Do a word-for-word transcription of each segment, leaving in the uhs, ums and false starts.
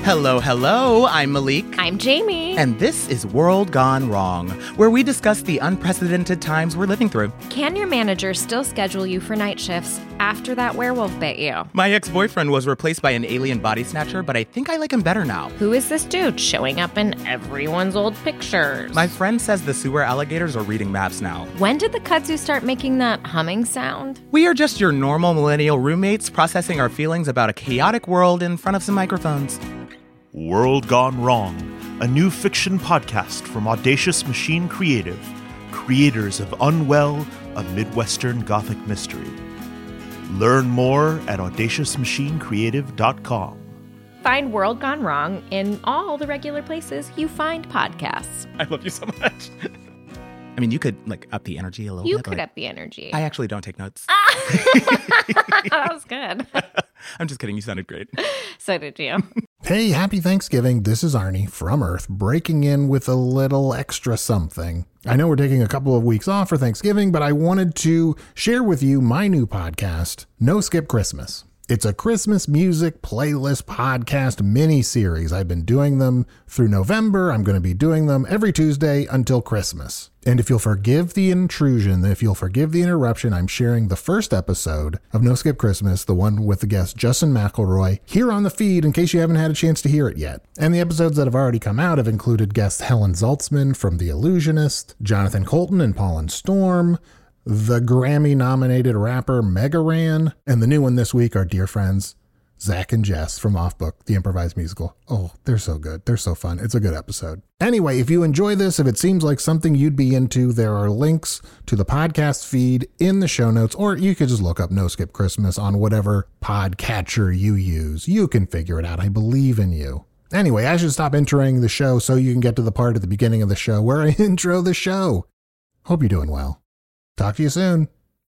Hello, hello, I'm Malik. I'm Jamie. And this is World Gone Wrong, where we discuss the unprecedented times we're living through. Can your manager still schedule you for night shifts after that werewolf bit you? My ex-boyfriend was replaced by an alien body snatcher, but I think I like him better now. Who is this dude showing up in everyone's old pictures? My friend says the sewer alligators are reading maps now. When did the kudzu start making that humming sound? We are just your normal millennial roommates processing our feelings about a chaotic world in front of some microphones. World Gone Wrong, a new fiction podcast from Audacious Machine Creative, creators of Unwell, a Midwestern Gothic mystery. Learn more at audacious machine creative dot com. Find World Gone Wrong in all the regular places you find podcasts. I love you so much. I mean, you could, like, up the energy a little You bit. could like, up the energy. I actually don't take notes. That was good. I'm just kidding. You sounded great. So did you. Hey, happy Thanksgiving. This is Arnie from Earth, breaking in with a little extra something. I know we're taking a couple of weeks off for Thanksgiving, but I wanted to share with you my new podcast, No Skip Christmas. It's a Christmas music playlist podcast mini-series. I've been doing them through November. I'm going to be doing them every Tuesday until Christmas. And if you'll forgive the intrusion, if you'll forgive the interruption, I'm sharing the first episode of No Skip Christmas, the one with the guest Justin McElroy, here on the feed in case you haven't had a chance to hear it yet. And the episodes that have already come out have included guest Helen Zaltzman from The Illusionist, Jonathan Colton and Paul Storm, the Grammy-nominated rapper Mega Ran, and the new one this week are dear friends Zach and Jess from Off Book, the improvised musical. Oh, they're so good. They're so fun. It's a good episode. Anyway, if you enjoy this, if it seems like something you'd be into, there are links to the podcast feed in the show notes, or you could just look up No Skip Christmas on whatever podcatcher you use. You can figure it out. I believe in you. Anyway, I should stop introing the show so you can get to the part at the beginning of the show where I intro the show. Hope you're doing well. Talk to you soon.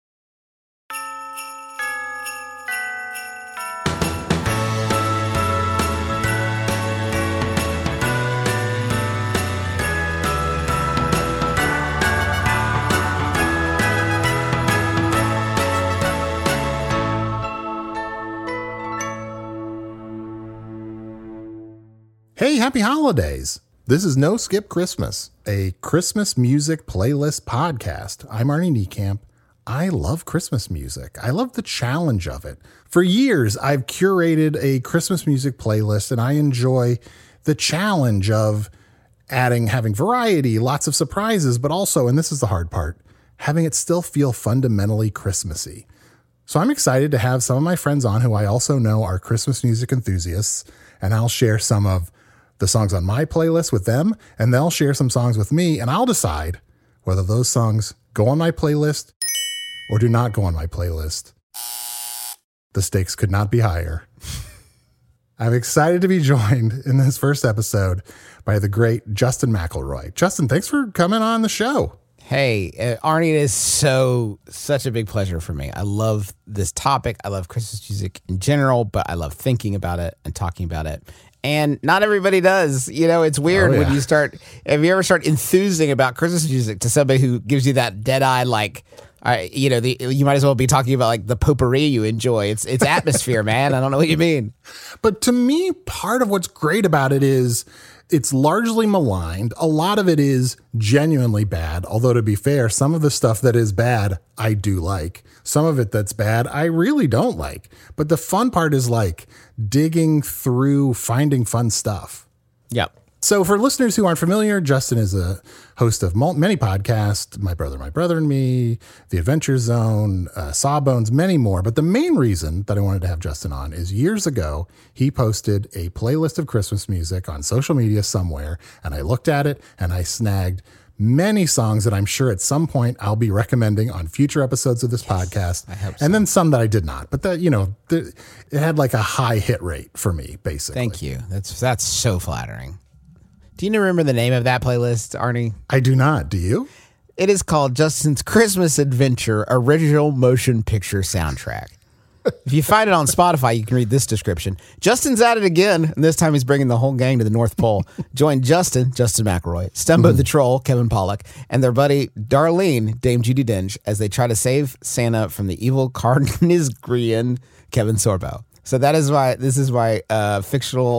Hey, happy holidays. This is No Skip Christmas, a Christmas music playlist podcast. I'm Arnie Niekamp. I love Christmas music. I love the challenge of it. For years, I've curated a Christmas music playlist, and I enjoy the challenge of adding, having variety, lots of surprises, but also, and this is the hard part, having it still feel fundamentally Christmassy. So I'm excited to have some of my friends on who I also know are Christmas music enthusiasts, and I'll share some of the songs on my playlist with them, and they'll share some songs with me, and I'll decide whether those songs go on my playlist or do not go on my playlist. The stakes could not be higher. I'm excited to be joined in this first episode by the great Justin McElroy. Justin, thanks for coming on the show. Hey, uh, Arnie, it is so, such a big pleasure for me. I love this topic. I love Christmas music in general, but I love thinking about it and talking about it. And not everybody does. You know, it's weird oh, yeah. when you start, if you ever start enthusing about Christmas music to somebody who gives you that dead eye, like, uh, you know, the, you might as well be talking about like the potpourri you enjoy. It's it's atmosphere, man. I don't know what you mean. But to me, part of what's great about it is it's largely maligned. A lot of it is genuinely bad. Although to be fair, some of the stuff that is bad, I do like. Some of it that's bad, I really don't like. But the fun part is like digging through, finding fun stuff. Yep. So for listeners who aren't familiar, Justin is a host of many podcasts, My Brother, My Brother and Me, The Adventure Zone, uh, Sawbones, many more. But the main reason that I wanted to have Justin on is years ago, he posted a playlist of Christmas music on social media somewhere, and I looked at it and I snagged many songs that I'm sure at some point I'll be recommending on future episodes of this yes, podcast. I hope so. And then some that I did not. But that, you know, the, it had like a high hit rate for me, basically. Thank you. That's that's so flattering. Do you remember the name of that playlist, Arnie? I do not. Do you? It is called Justin's Christmas Adventure Original Motion Picture Soundtrack. If you find it on Spotify, you can read this description. Justin's at it again, and this time he's bringing the whole gang to the North Pole. Join Justin, Justin McElroy, Stumbo mm. the Troll, Kevin Pollak, and their buddy Darlene, Dame Judi Dench, as they try to save Santa from the evil Carnisgrian Kevin Sorbo. So that is why this is my uh, fictional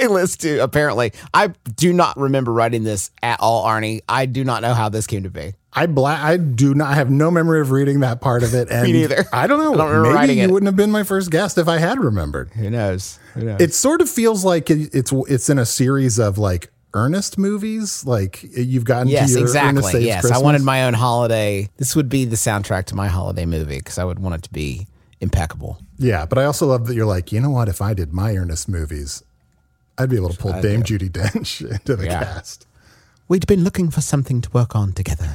playlist too, apparently. I do not remember writing this at all, Arnie. I do not know how this came to be. I bla- I do not I have no memory of reading that part of it. And Me neither. I don't know. I don't remember Maybe writing you it. wouldn't have been my first guest if I had remembered. Who knows? Who knows? It sort of feels like it, it's it's in a series of like Ernest movies. Like you've gotten yes, to your Ernest exactly. Saves Yes, Christmas. I wanted my own holiday. This would be the soundtrack to my holiday movie because I would want it to be impeccable. Yeah, but I also love that you're like, you know what? If I did my Ernest movies, I'd be able to pull Dame Judi Dench into the Yeah. cast. We'd been looking for something to work on together.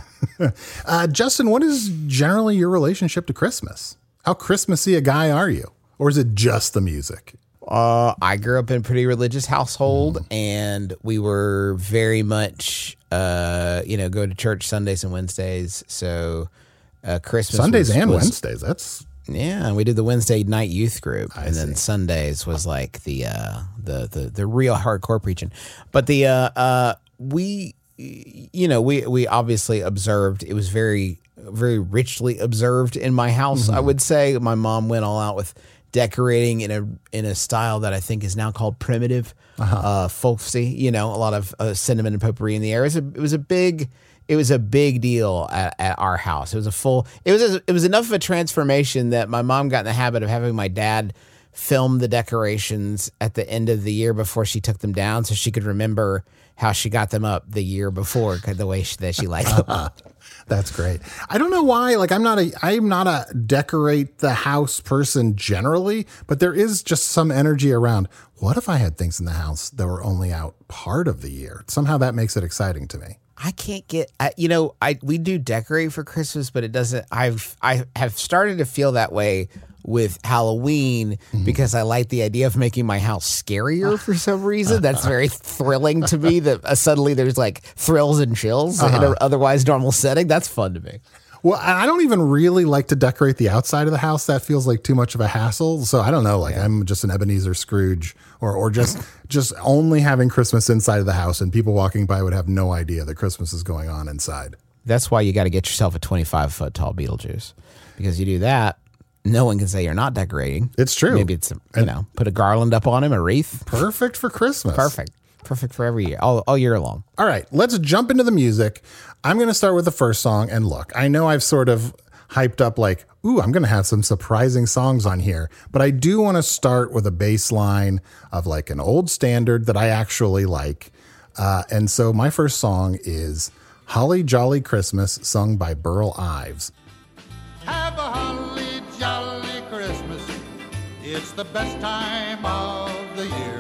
Uh, Justin, what is generally your relationship to Christmas? How Christmassy a guy are you? Or is it just the music? Uh, I grew up in a pretty religious household, mm. and we were very much, uh, you know, go to church Sundays and Wednesdays. So uh, Christmas Sundays was, and was, Wednesdays. That's yeah. We did the Wednesday night youth group, I and see. then Sundays was like the uh, the the the real hardcore preaching. But the uh, uh, we. You know, we we obviously observed. It was very, very richly observed in my house. Mm-hmm. I would say my mom went all out with decorating in a in a style that I think is now called primitive, uh-huh. uh, folksy. You know, a lot of uh, cinnamon and potpourri in the air. It was a, it was a big, it was a big deal at, at our house. It was a full. It was a, it was enough of a transformation that my mom got in the habit of having my dad film the decorations at the end of the year before she took them down, so she could remember how she got them up the year before, the way she, that she liked them. That's great. I don't know why. Like, I'm not a I'm not a decorate the house person generally, but there is just some energy around. What if I had things in the house that were only out part of the year? Somehow that makes it exciting to me. I can't get, I, you know, I we do decorate for Christmas, but it doesn't. I've I have started to feel that way with Halloween mm-hmm. because I like the idea of making my house scarier for some reason. That's very thrilling to me that uh, suddenly there's like thrills and chills uh-huh. in an otherwise normal setting. That's fun to me. Well, I don't even really like to decorate the outside of the house. That feels like too much of a hassle. So I don't know, like yeah. I'm just an Ebenezer Scrooge or or just just only having Christmas inside of the house, and people walking by would have no idea that Christmas is going on inside. That's why you got to get yourself a twenty-five foot tall Beetlejuice, because you do that, no one can say you're not decorating. It's true. Maybe it's, you and know, put a garland up on him, a wreath. Perfect for Christmas. Perfect. Perfect for every year, all, all year long. All right, let's jump into the music. I'm going to start with the first song. And look, I know I've sort of hyped up like, ooh, I'm going to have some surprising songs on here. But I do want to start with a bass line of like an old standard that I actually like. Uh, and so my first song is Holly Jolly Christmas, sung by Burl Ives. Have a holly jolly Christmas. It's the best time of the year.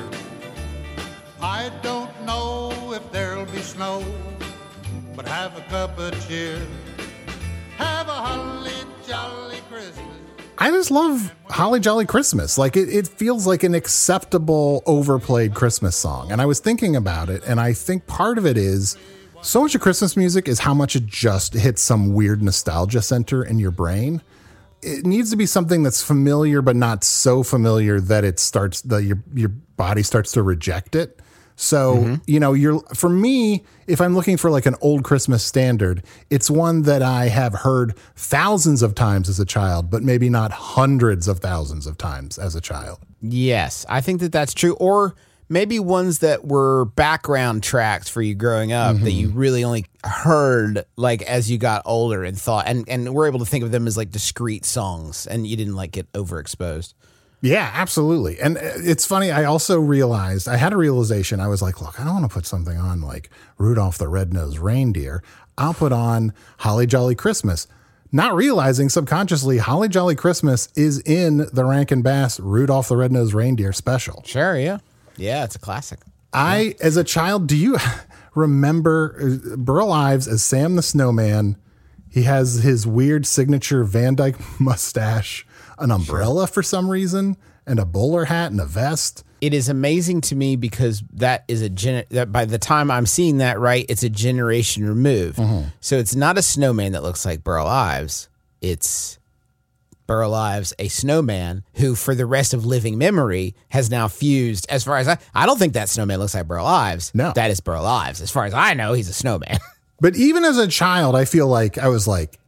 I don't know if there'll be snow, but have a cup of cheer. Have a holly jolly Christmas. I just love Holly Jolly Christmas. Like it, it feels like an acceptable overplayed Christmas song. And I was thinking about it, and I think part of it is so much of Christmas music is how much it just hits some weird nostalgia center in your brain. It needs to be something that's familiar, but not so familiar that it starts the your your body starts to reject it. So, mm-hmm. you know, you're for me, if I'm looking for like an old Christmas standard, it's one that I have heard thousands of times as a child, but maybe not hundreds of thousands of times as a child. Yes, I think that that's true. Or maybe ones that were background tracks for you growing up mm-hmm. that you really only heard like as you got older and thought, and, and we're able to think of them as like discrete songs, and you didn't like get overexposed. Yeah, absolutely. And it's funny. I also realized I had a realization. I was like, look, I don't want to put something on like Rudolph the Red-Nosed Reindeer. I'll put on Holly Jolly Christmas, not realizing subconsciously Holly Jolly Christmas is in the Rankin Bass Rudolph the Red-Nosed Reindeer special. Sure. Yeah. Yeah. It's a classic. I, yeah. as a child, do you remember Burl Ives as Sam the Snowman? He has his weird signature Van Dyke mustache, an umbrella sure. for some reason, and a bowler hat and a vest. It is amazing to me because that is a gen- that by the time I'm seeing that right, it's a generation removed. Mm-hmm. So it's not a snowman that looks like Burl Ives. It's Burl Ives, a snowman who, for the rest of living memory, has now fused. As far as I, I don't think that snowman looks like Burl Ives. No, that is Burl Ives. As far as I know, he's a snowman. But even as a child, I feel like I was like,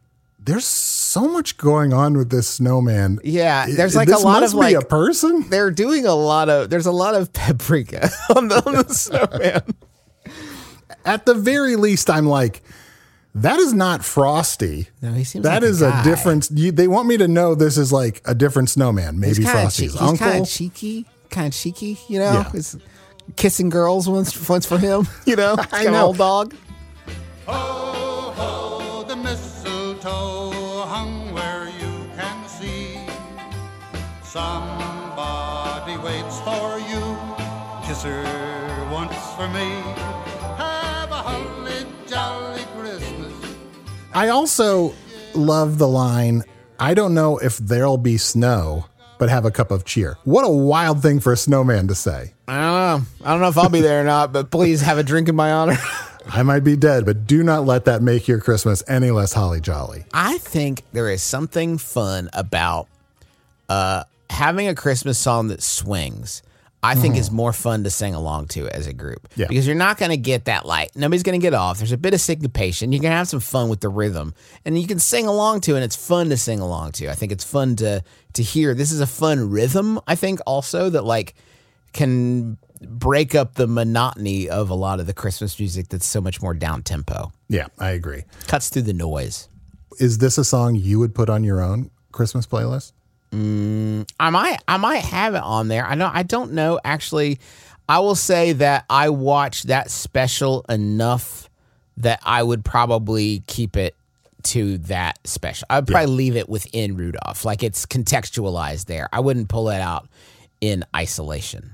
there's so much going on with this snowman. Yeah, there's I- like this a lot must of be like a person. they're doing a lot of there's a lot of paprika on the, on the snowman. At the very least, I'm like, that is not Frosty. No, he seems That like a is a, guy. different. You, they want me to know this is like a different snowman. Maybe He's kinda Frosty's che- he's uncle. kind of cheeky, kind of cheeky, you know. Yeah. He's kissing girls once once for him, you know. He's I got an know. old dog. Ho, ho, the mistletoe hung where you can see. Somebody waits for you. Kiss her once for me. Have a holly jolly Christmas. I also love the line, I don't know if there'll be snow, but have a cup of cheer. What a wild thing for a snowman to say. I don't know. I don't know if I'll be there or not, but please have a drink in my honor. I might be dead, but do not let that make your Christmas any less holly jolly. I think there is something fun about uh, having a Christmas song that swings. I think is more fun to sing along to as a group. Yeah. Because you're not going to get that light. Nobody's going to get off. There's a bit of syncopation. You can have some fun with the rhythm. And you can sing along to, and it's fun to sing along to. I think it's fun to to hear. This is a fun rhythm, I think, also, that like can break up the monotony of a lot of the Christmas music that's so much more down tempo. Yeah, I agree. Cuts through the noise. Is this a song you would put on your own Christmas playlist? I might I might have it on there. I know I don't know actually. I will say that I watched that special enough that I would probably keep it to that special. I'd probably leave it within Rudolph. Like it's contextualized there. I wouldn't pull it out in isolation.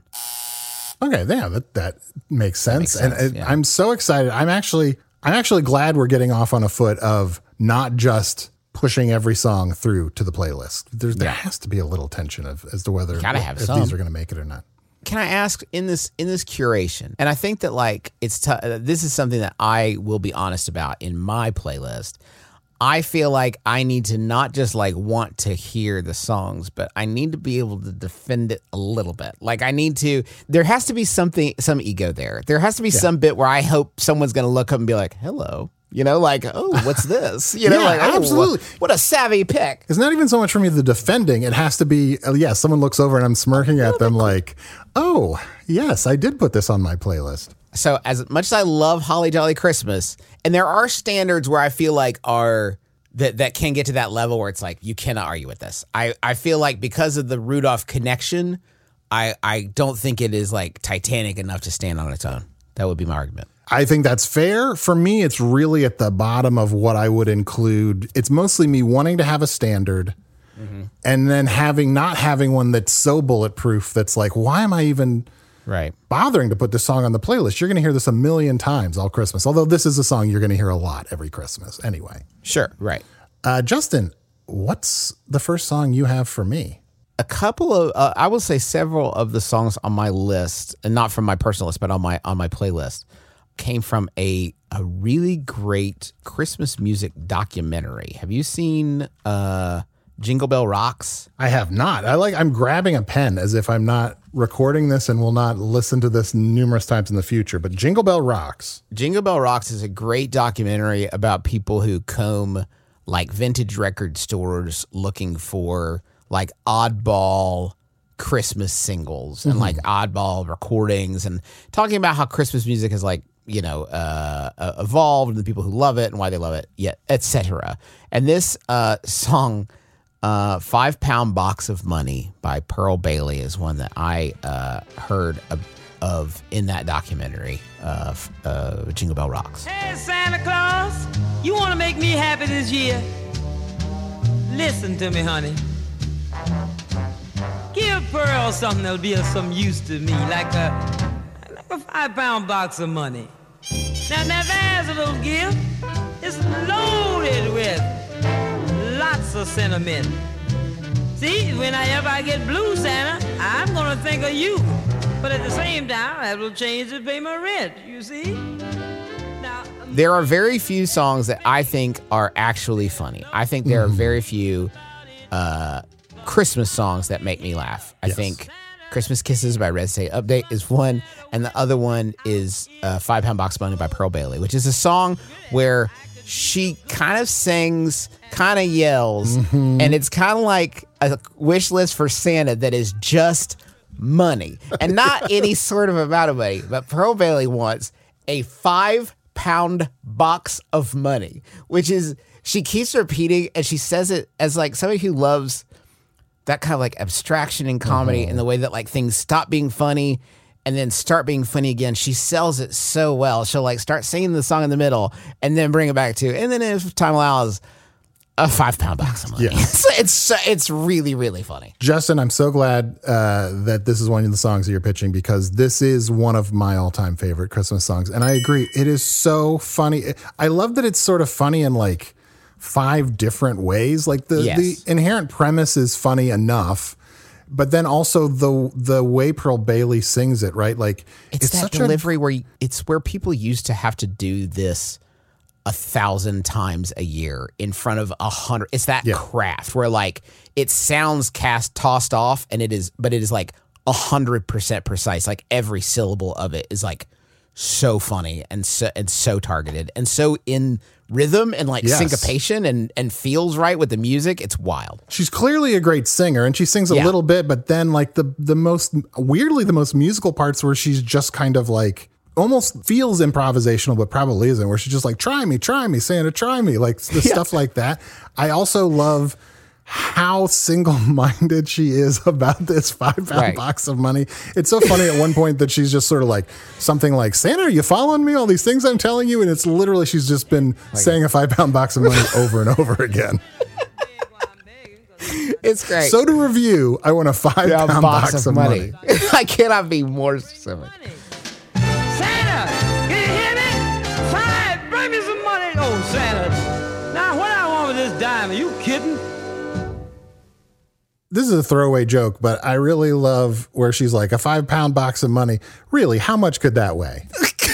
Okay, yeah, that that makes sense. makes sense, and yeah. I'm so excited. I'm actually I'm actually glad we're getting off on a foot of not just pushing every song through to the playlist. There's there Yeah. has to be a little tension of as to whether Gotta have if some. these are going to make it or not. Can I ask in this in this curation? And I think that like it's t- uh, this is something that I will be honest about in my playlist. I feel like I need to not just like want to hear the songs, but I need to be able to defend it a little bit. Like I need to, there has to be something, some ego there. There has to be some bit where I hope someone's going to look up and be like, hello, you know, like, oh, what's this? You know, Yeah, like, oh, absolutely. What a savvy pick. It's not even so much for me the defending. It has to be, uh, yeah, someone looks over and I'm smirking at them like, oh, yes, I did put this on my playlist. So as much as I love Holly Jolly Christmas, and there are standards where I feel like are that that can get to that level where it's like you cannot argue with this. I, I feel like because of the Rudolph connection, I I don't think it is like Titanic enough to stand on its own. That would be my argument. I think that's fair. For me, it's really at the bottom of what I would include. It's mostly me wanting to have a standard and then having not having one that's so bulletproof that's like, why am I even Right. bothering to put this song on the playlist? You're going to hear this a million times all Christmas. Although this is a song you're going to hear a lot every Christmas anyway. Sure. Right. Uh, Justin, what's the first song you have for me? A couple of uh, I will say several of the songs on my list, and not from my personal list, but on my on my playlist, came from a a really great Christmas music documentary. Have you seen uh, Jingle Bell Rocks? I have not. I like, I'm grabbing a pen as if I'm not recording this and will not listen to this numerous times in the future, but Jingle Bell Rocks. Jingle Bell Rocks is a great documentary about people who comb like vintage record stores looking for like oddball Christmas singles and like oddball recordings and talking about how Christmas music has like, you know, uh, uh, evolved and the people who love it and why they love it, yet, et cetera. And this uh, song, uh, Five Pound Box of Money by Pearl Bailey is one that I uh, heard of, of in that documentary of uh, Jingle Bell Rocks. Hey, Santa Claus, you want to make me happy this year? Listen to me, honey. Give Pearl something that'll be of some use to me, like a, like a five-pound box of money. Now, now there's a little gift. It's loaded with lots of sentiment. See, whenever I get blue, Santa, I'm gonna think of you. But at the same time, I will change to pay my rent, you see? Now, There are very few songs that I think are actually funny. I think there are very few uh, Christmas songs that make me laugh. I Yes. think Christmas Kisses by Red State Update is one, and the other one is uh, Five Pound Box of Money by Pearl Bailey, which is a song where she kind of sings, kind of yells, mm-hmm. and it's kind of like a wish list for Santa that is just money. And not any sort of amount of money, but Pearl Bailey wants a five pound box of money, which is, she keeps repeating, and she says it as like somebody who loves that kind of like abstraction in comedy mm-hmm. and the way that like things stop being funny and then start being funny again. She sells it so well. She'll like start singing the song in the middle and then bring it back to, and then if time allows, a five pound box of money. Yes. It's, it's it's really, really funny. Justin, I'm so glad uh, that this is one of the songs that you're pitching, because this is one of my all-time favorite Christmas songs. And I agree. It is so funny. I love that it's sort of funny in like five different ways. Like the, yes. the inherent premise is funny enough, but then also the the way Pearl Bailey sings it, right? Like it's, it's that such delivery a, where you, it's where people used to have to do this a thousand times a year in front of a hundred. It's that yeah. craft where like it sounds cast tossed off, and it is, but it is like a hundred percent precise. Like every syllable of it is like so funny and so and so targeted and so in rhythm and like yes. syncopation and and feels right with the music. It's wild. She's clearly a great singer, and she sings a yeah. little bit, but then like the the most weirdly the most musical parts where she's just kind of like almost feels improvisational, but probably isn't, where she's just like, try me, try me, Santa, try me, like the yeah. stuff like that. I also love how single-minded she is about this five-pound right. box of money. It's so funny at one point that she's just sort of like something like, Santa, are you following me? All these things I'm telling you? And it's literally, she's just been like, saying a five-pound box of money over and over again. It's great. So to review, I want a five-pound yeah, box, box of, of money. money. I cannot be more specific. Santa, can you hear me? Five, bring me some money. Oh, Santa. Now, what I want with this dime? Are you kidding? This is a throwaway joke, but I really love where she's like, a five pound box of money. Really, how much could that weigh?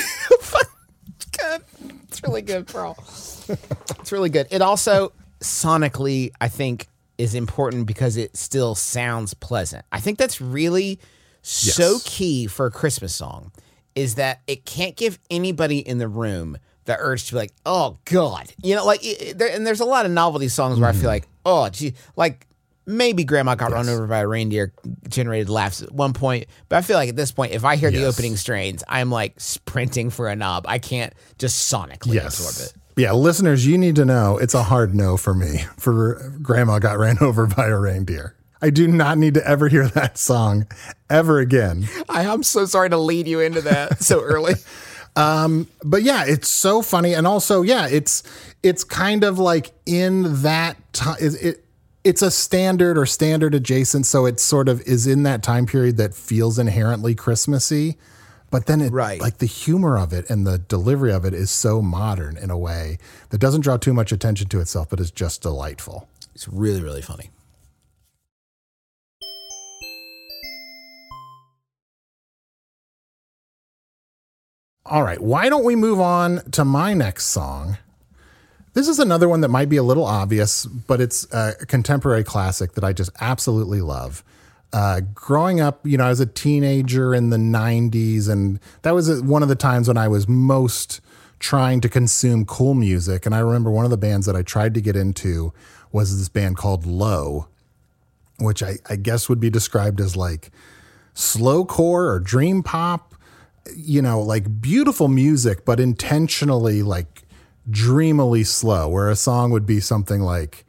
Good. It's really good, Pearl. It's really good. It also, sonically, I think, is important because it still sounds pleasant. I think that's really yes. so key for a Christmas song, is that it can't give anybody in the room the urge to be like, oh, God. You know, like, it, there, and there's a lot of novelty songs where mm. I feel like, oh, gee, like, maybe Grandma Got yes. Run Over by a Reindeer generated laughs at one point, but I feel like at this point, if I hear yes. the opening strains, I'm like sprinting for a knob. I can't just sonically yes. absorb it. Yeah, listeners, you need to know it's a hard no for me for Grandma Got Ran Over by a Reindeer. I do not need to ever hear that song ever again. I am so sorry to lead you into that so early. Um, but yeah, it's so funny. And also, yeah, it's it's kind of like in that time, it, it it's a standard or standard adjacent. So it sort of is in that time period that feels inherently Christmassy. But then it, right. like the humor of it and the delivery of it is so modern in a way that doesn't draw too much attention to itself, but is just delightful. It's really, really funny. All right, why don't we move on to my next song? This is another one that might be a little obvious, but it's a contemporary classic that I just absolutely love. Uh, growing up, you know, I was a teenager in the nineties, and that was one of the times when I was most trying to consume cool music. And I remember one of the bands that I tried to get into was this band called Low, which I, I guess would be described as like slowcore or dream pop, you know, like beautiful music, but intentionally like dreamily slow, where a song would be something like,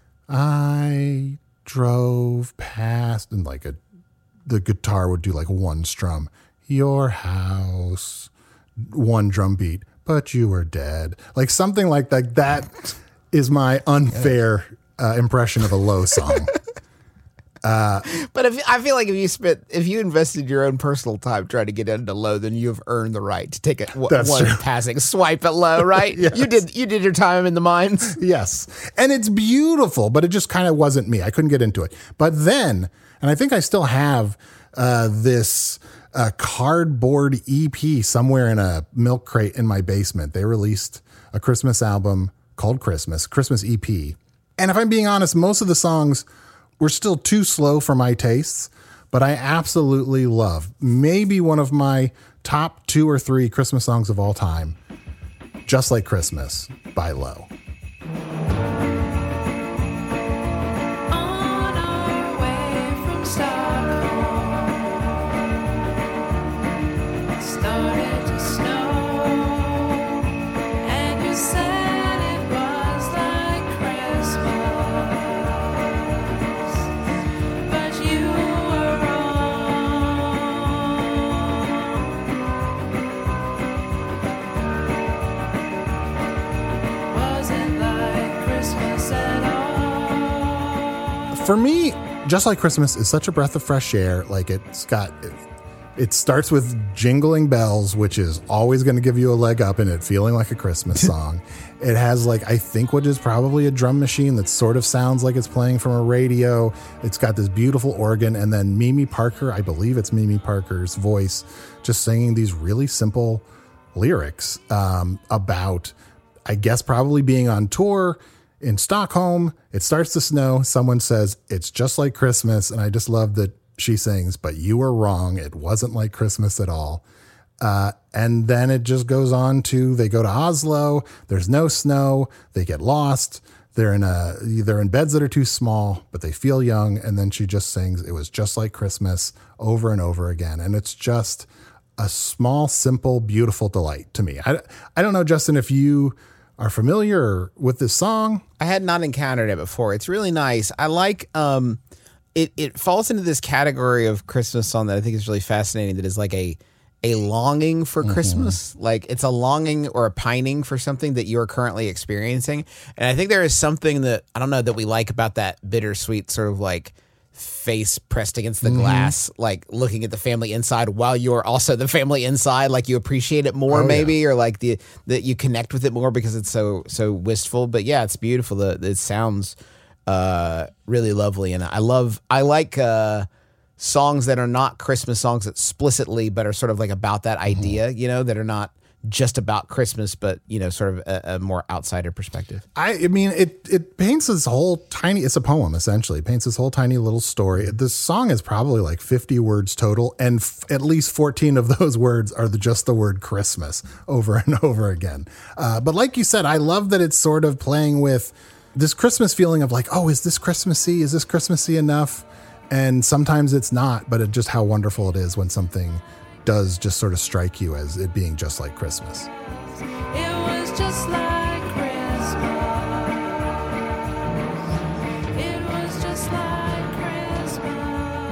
I drove past, and like a the guitar would do like one strum, your house, one drum beat, but you were dead, like something like that. That is my unfair uh, impression of a Low song. Uh, but if I feel like if you spent, if you invested your own personal time trying to get into Low, then you have earned the right to take a w- one true. passing swipe at Low, right? Yes. You did, you did your time in the mines. Yes, and it's beautiful, but it just kind of wasn't me. I couldn't get into it. But then, and I think I still have uh, this uh, cardboard E P somewhere in a milk crate in my basement. They released a Christmas album called Christmas, Christmas E P, and if I'm being honest, most of the songs were still too slow for my tastes, but I absolutely love maybe one of my top two or three Christmas songs of all time, Just Like Christmas by Low. On our way from Stockholm, it started to snow, and you said it was like Christmas, but you were wrong. Wasn't like Christmas at all. For me, Just Like Christmas is such a breath of fresh air. Like it's got, it, it starts with jingling bells, which is always going to give you a leg up in it, feeling like a Christmas song. It has like, I think what is probably a drum machine that sort of sounds like it's playing from a radio. It's got this beautiful organ. And then Mimi Parker, I believe it's Mimi Parker's voice, just singing these really simple lyrics um, about, I guess, probably being on tour in Stockholm. It starts to snow. Someone says, it's just like Christmas. And I just love that she sings, but you were wrong. It wasn't like Christmas at all. Uh, and then it just goes on to, they go to Oslo. There's no snow. They get lost. They're in a, they're in beds that are too small, but they feel young. And then she just sings, it was just like Christmas over and over again. And it's just a small, simple, beautiful delight to me. I, I don't know, Justin, if you are familiar with this song. I had not encountered it before. It's really nice. I like um it it falls into this category of Christmas song that I think is really fascinating, that is like a a longing for mm-hmm. Christmas. Like it's a longing or a pining for something that you're currently experiencing. And I think there is something that, I don't know, that we like about that bittersweet sort of like face pressed against the mm-hmm. glass, like looking at the family inside while you're also the family inside. Like you appreciate it more, oh, maybe, yeah. or like the that you connect with it more because it's so so wistful. But yeah, it's beautiful. The it sounds uh, really lovely, and I love I like uh, songs that are not Christmas songs explicitly, but are sort of like about that idea. Mm-hmm. You know, that are not just about Christmas, but, you know, sort of a, a more outsider perspective. I, I mean, it it paints this whole tiny, it's a poem, essentially. It paints this whole tiny little story. This song is probably like fifty words total, and f- at least fourteen of those words are the, just the word Christmas over and over again. Uh, but like you said, I love that it's sort of playing with this Christmas feeling of like, oh, is this Christmassy? Is this Christmassy enough? And sometimes it's not, but it just how wonderful it is when something does just sort of strike you as it being just like Christmas. It was just like Christmas. It was just like Christmas.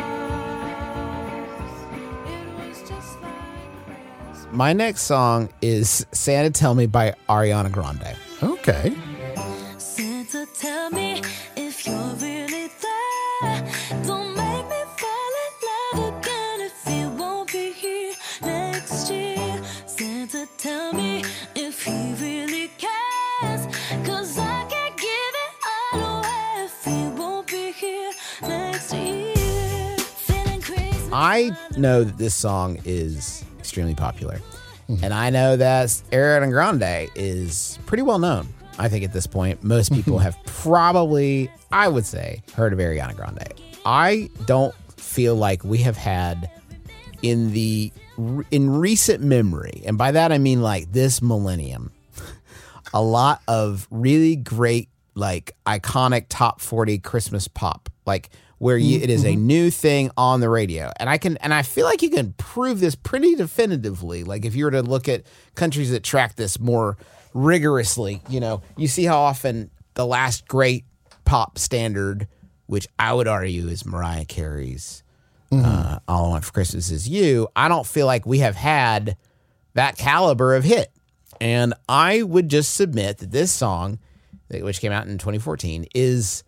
It was just like Christmas. My next song is Santa Tell Me by Ariana Grande. Okay. Santa, tell me if you're really there. Don't make me fall in love again if you won't be here next year. Santa, tell me if he really cares, 'cause I can't give it all away if he won't be here next year. Feeling crazy. I know that this song is extremely popular, mm-hmm. and I know that Ariana Grande is pretty well known. I think at this point, most people have probably, I would say, heard of Ariana Grande. I don't feel like we have had in the in recent memory, and by that I mean like this millennium, a lot of really great, like iconic top forty Christmas pop, like where you, it is a new thing on the radio. And I can, and I feel like you can prove this pretty definitively. Like if you were to look at countries that track this more rigorously, you know, you see how often the last great pop standard, which I would argue is Mariah Carey's mm-hmm. uh, All I Want for Christmas Is You. I don't feel like we have had that caliber of hit. And I would just submit that this song, which came out in twenty fourteen, is,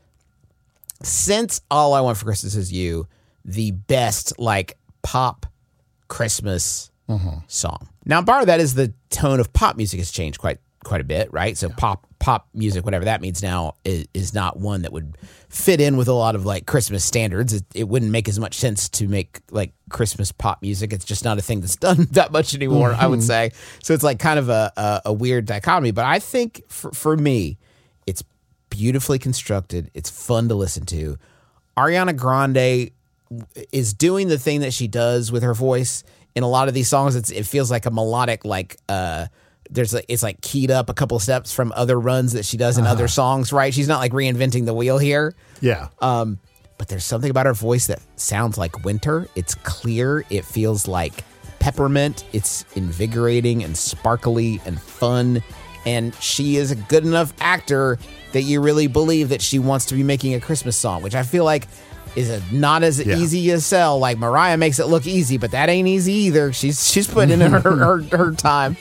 since All I Want for Christmas Is You, the best like pop Christmas mm-hmm. song. Now, part of that is the tone of pop music has changed quite quite a bit, right? So yeah. pop pop music, whatever that means now, is, is not one that would fit in with a lot of like Christmas standards. It, it wouldn't make as much sense to make like Christmas pop music. It's just not a thing that's done that much anymore, mm-hmm. I would say. So it's like kind of a, a, a weird dichotomy. But I think for, for me, it's beautifully constructed. It's fun to listen to. Ariana Grande is doing the thing that she does with her voice in a lot of these songs. It's, it feels like a melodic, like uh, there's like, it's like keyed up a couple steps from other runs that she does in uh-huh. other songs, right? She's not like reinventing the wheel here. Yeah. Um, but there's something about her voice that sounds like winter. It's clear. It feels like peppermint. It's invigorating and sparkly and fun. And she is a good enough actor that you really believe that she wants to be making a Christmas song, which I feel like is a, not as yeah. easy as sell. Like Mariah makes it look easy, but that ain't easy either. She's she's putting in her, her, her time.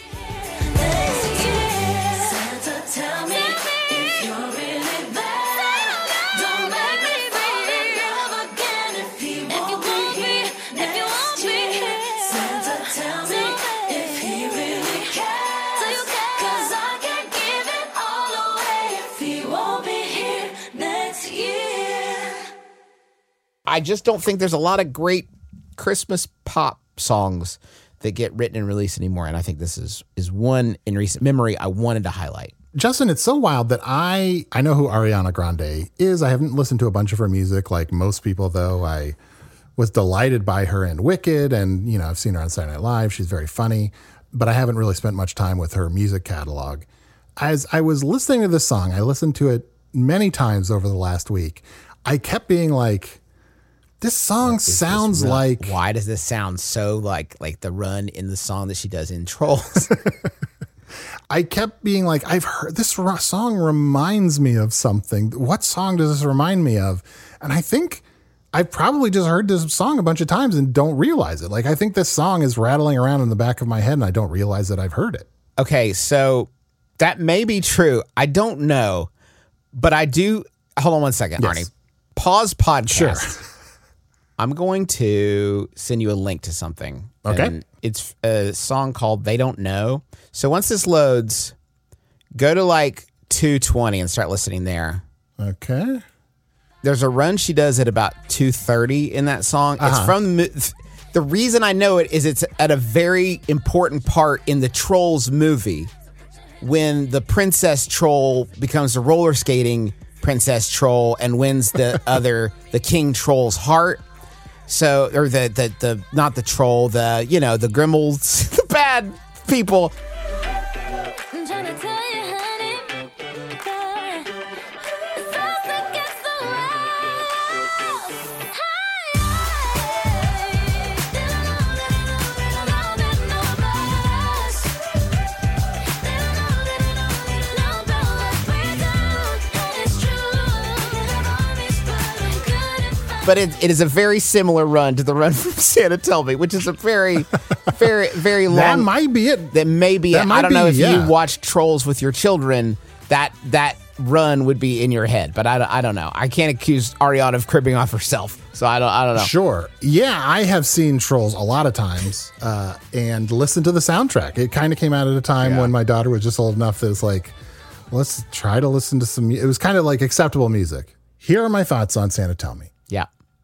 I just don't think there's a lot of great Christmas pop songs that get written and released anymore. And I think this is is one in recent memory I wanted to highlight. Justin, it's so wild that I I know who Ariana Grande is. I haven't listened to a bunch of her music like most people, though. I was delighted by her in Wicked, and you know, I've seen her on Saturday Night Live. She's very funny, but I haven't really spent much time with her music catalog. As I was listening to this song, I listened to it many times over the last week. I kept being like, this song like, sounds this like... Why does this sound so like like the run in the song that she does in Trolls? I kept being like, I've heard this song reminds me of something. What song does this remind me of? And I think I've probably just heard this song a bunch of times and don't realize it. Like, I think this song is rattling around in the back of my head and I don't realize that I've heard it. Okay, so that may be true. I don't know, but I do... Hold on one second, yes. Arnie. Pause podcast. Sure. I'm going to send you a link to something. Okay. And it's a song called They Don't Know. So once this loads, go to like two twenty and start listening there. Okay. There's a run she does at about two thirty in that song. Uh-huh. It's from the, the reason I know it is it's at a very important part in the Trolls movie when the princess troll becomes a roller skating princess troll and wins the other, the king troll's heart. So, or the, the, the, not the troll, the, you know, the Grimmels, the bad people. I'm trying to tell you, honey, it's all against the But it, it is a very similar run to the run from Santa Tell Me, which is a very, very, very long. That might be it. That may be that it. Might I don't be, know if yeah. you watch Trolls with your children, that that run would be in your head. But I, I don't know. I can't accuse Ariana of cribbing off herself. So I don't I don't know. Sure. Yeah, I have seen Trolls a lot of times uh, and listened to the soundtrack. It kind of came out at a time yeah. when my daughter was just old enough that it's like, let's try to listen to some. It was kind of like acceptable music. Here are my thoughts on Santa Tell Me. Yeah.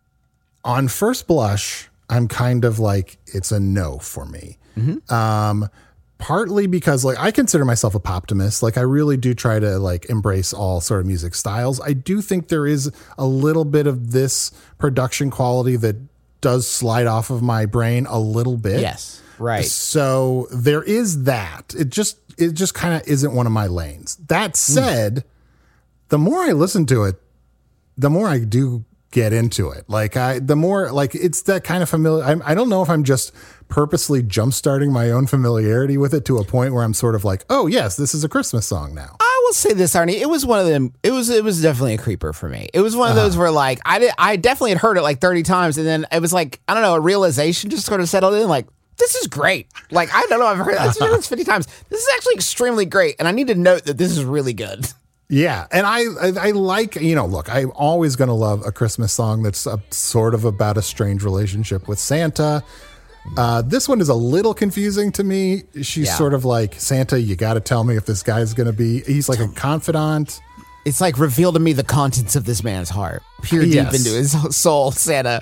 On first blush, I'm kind of like, it's a no for me. Mm-hmm. Um, partly because like I consider myself a poptimist. Like I really do try to like embrace all sort of music styles. I do think there is a little bit of this production quality that does slide off of my brain a little bit. Yes. Right. So there is that. It just, it just kind of isn't one of my lanes. That said, mm. the more I listen to it, the more I do get into it. Like I, the more like it's that kind of familiar. I, I don't know if I'm just purposely jumpstarting my own familiarity with it to a point where I'm sort of like, oh yes, this is a Christmas song now. I will say this, Arnie. It was one of them. It was, it was definitely a creeper for me. It was one of those uh, where like, I did, I definitely had heard it like thirty times. And then it was like, I don't know, a realization just sort of settled in like, this is great. Like, I don't know. I've heard this fifty times. This is actually extremely great. And I need to note that this is really good. Yeah. And I, I, I like, you know, look, I'm always going to love a Christmas song that's a, sort of about a strange relationship with Santa. Uh, this one is a little confusing to me. She's yeah. sort of like, Santa, you got to tell me if this guy's going to be, he's like a confidant. It's like, reveal to me the contents of this man's heart. Peer yes. deep into his soul, Santa.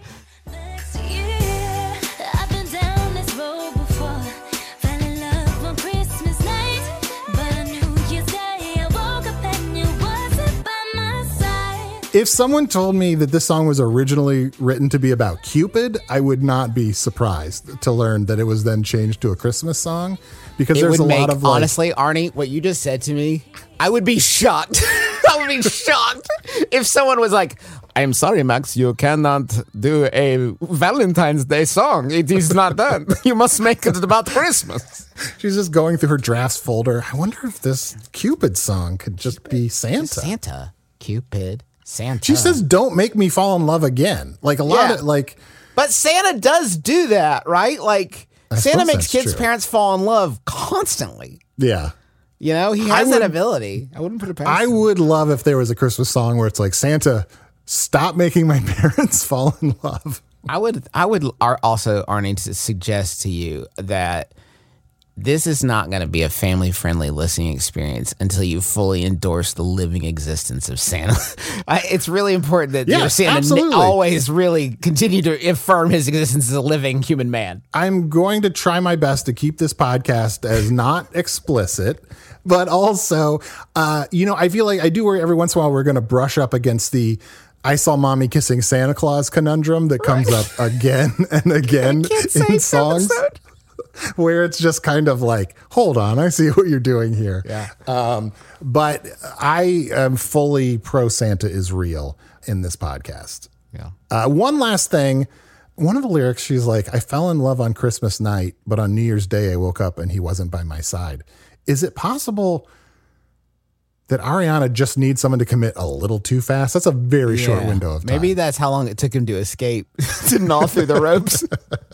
If someone told me that this song was originally written to be about Cupid, I would not be surprised to learn that it was then changed to a Christmas song, because It there's would a make, lot of like, honestly, Arnie, what you just said to me, I would be shocked. I would be shocked if someone was like, I'm sorry, Max, you cannot do a Valentine's Day song. It is not done. You must make it about Christmas. she's just going through her drafts folder. I wonder if this Cupid song could just be Santa. Santa. Cupid. Santa. She says, "Don't make me fall in love again." Like a lot Yeah. of like, But Santa does do that, right? Like, I Santa suppose makes that's kids' true. parents fall in love constantly. yeah. You know, he I has would- that ability. I wouldn't put it past I him. would love if there was a Christmas song where it's like, Santa, stop making my parents fall in love. I would, I would ar- also, Arnie, to suggest to you that this is not going to be a family-friendly listening experience until you fully endorse the living existence of Santa. I, it's really important that your Yes, Santa absolutely. n- always really continue to affirm his existence as a living human man. I'm going to try my best to keep this podcast as not explicit, but also, uh, you know, I feel like I do worry every once in a while we're going to brush up against the I saw mommy kissing Santa Claus conundrum that comes up again and again in songs. Episode. Where it's just kind of like, hold on, I see what you're doing here. Yeah. Um, but I am fully pro Santa is real in this podcast. Yeah. Uh, one last thing. One of the lyrics, she's like, I fell in love on Christmas night, but on New Year's Day, I woke up and he wasn't by my side. Is it possible that Ariana just needs someone to commit a little too fast? That's a very short Yeah. window of time. Maybe that's how long it took him to escape, to gnaw through the ropes.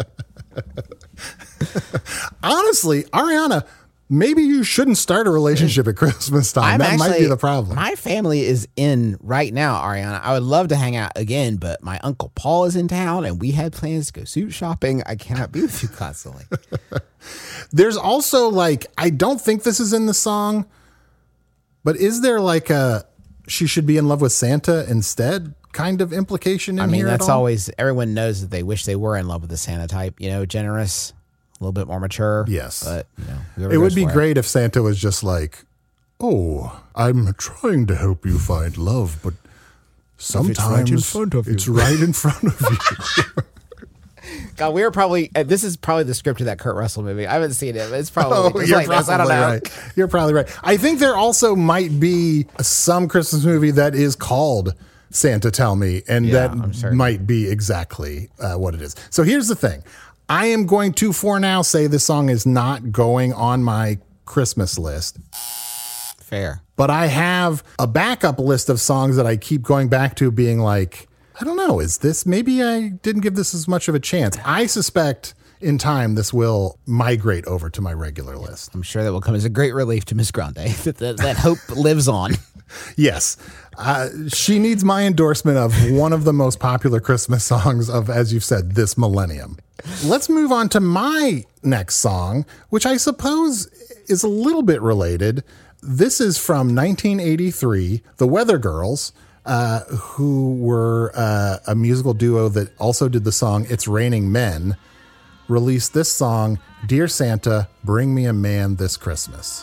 Honestly, Ariana, maybe you shouldn't start a relationship at Christmas time. that might be the problem. My family is in right now, Ariana. I would love to hang out again, but my Uncle Paul is in town and we had plans to go suit shopping. I cannot be with you constantly. There's also like, I don't think this is in the song, but is there like a she should be in love with Santa instead kind of implication in I mean, here? at that's all? always, everyone knows that they wish they were in love with the Santa type, you know, generous, a little bit more mature. Yes. But, you know, whoever It would goes be for great if Santa was just like, oh, I'm trying to help you find love, but sometimes right in front of you." it's right in front of you. God, we were probably, uh, this is probably the script of that Kurt Russell movie. I haven't seen it, but it's probably Oh, just you're like probably this. I don't know. right. You're probably right. I think there also might be some Christmas movie that is called Santa Tell Me, and Yeah, I'm that certain. might be exactly uh, what it is. So here's the thing. I am going to, for now, say this song is not going on my Christmas list, Fair. but I have a backup list of songs that I keep going back to being like, I don't know, is this, maybe I didn't give this as much of a chance. I suspect in time this will migrate over to my regular list. I'm sure that will come as a great relief to Miss Grande. that, that, that hope lives on. Yes. Uh, she needs my endorsement of one of the most popular Christmas songs of, as you've said, this millennium. Let's move on to my next song, which I suppose is a little bit related. This is from nineteen eighty-three, The Weather Girls, uh, who were uh, a musical duo that also did the song It's Raining Men, released this song, Dear Santa, Bring Me a Man This Christmas.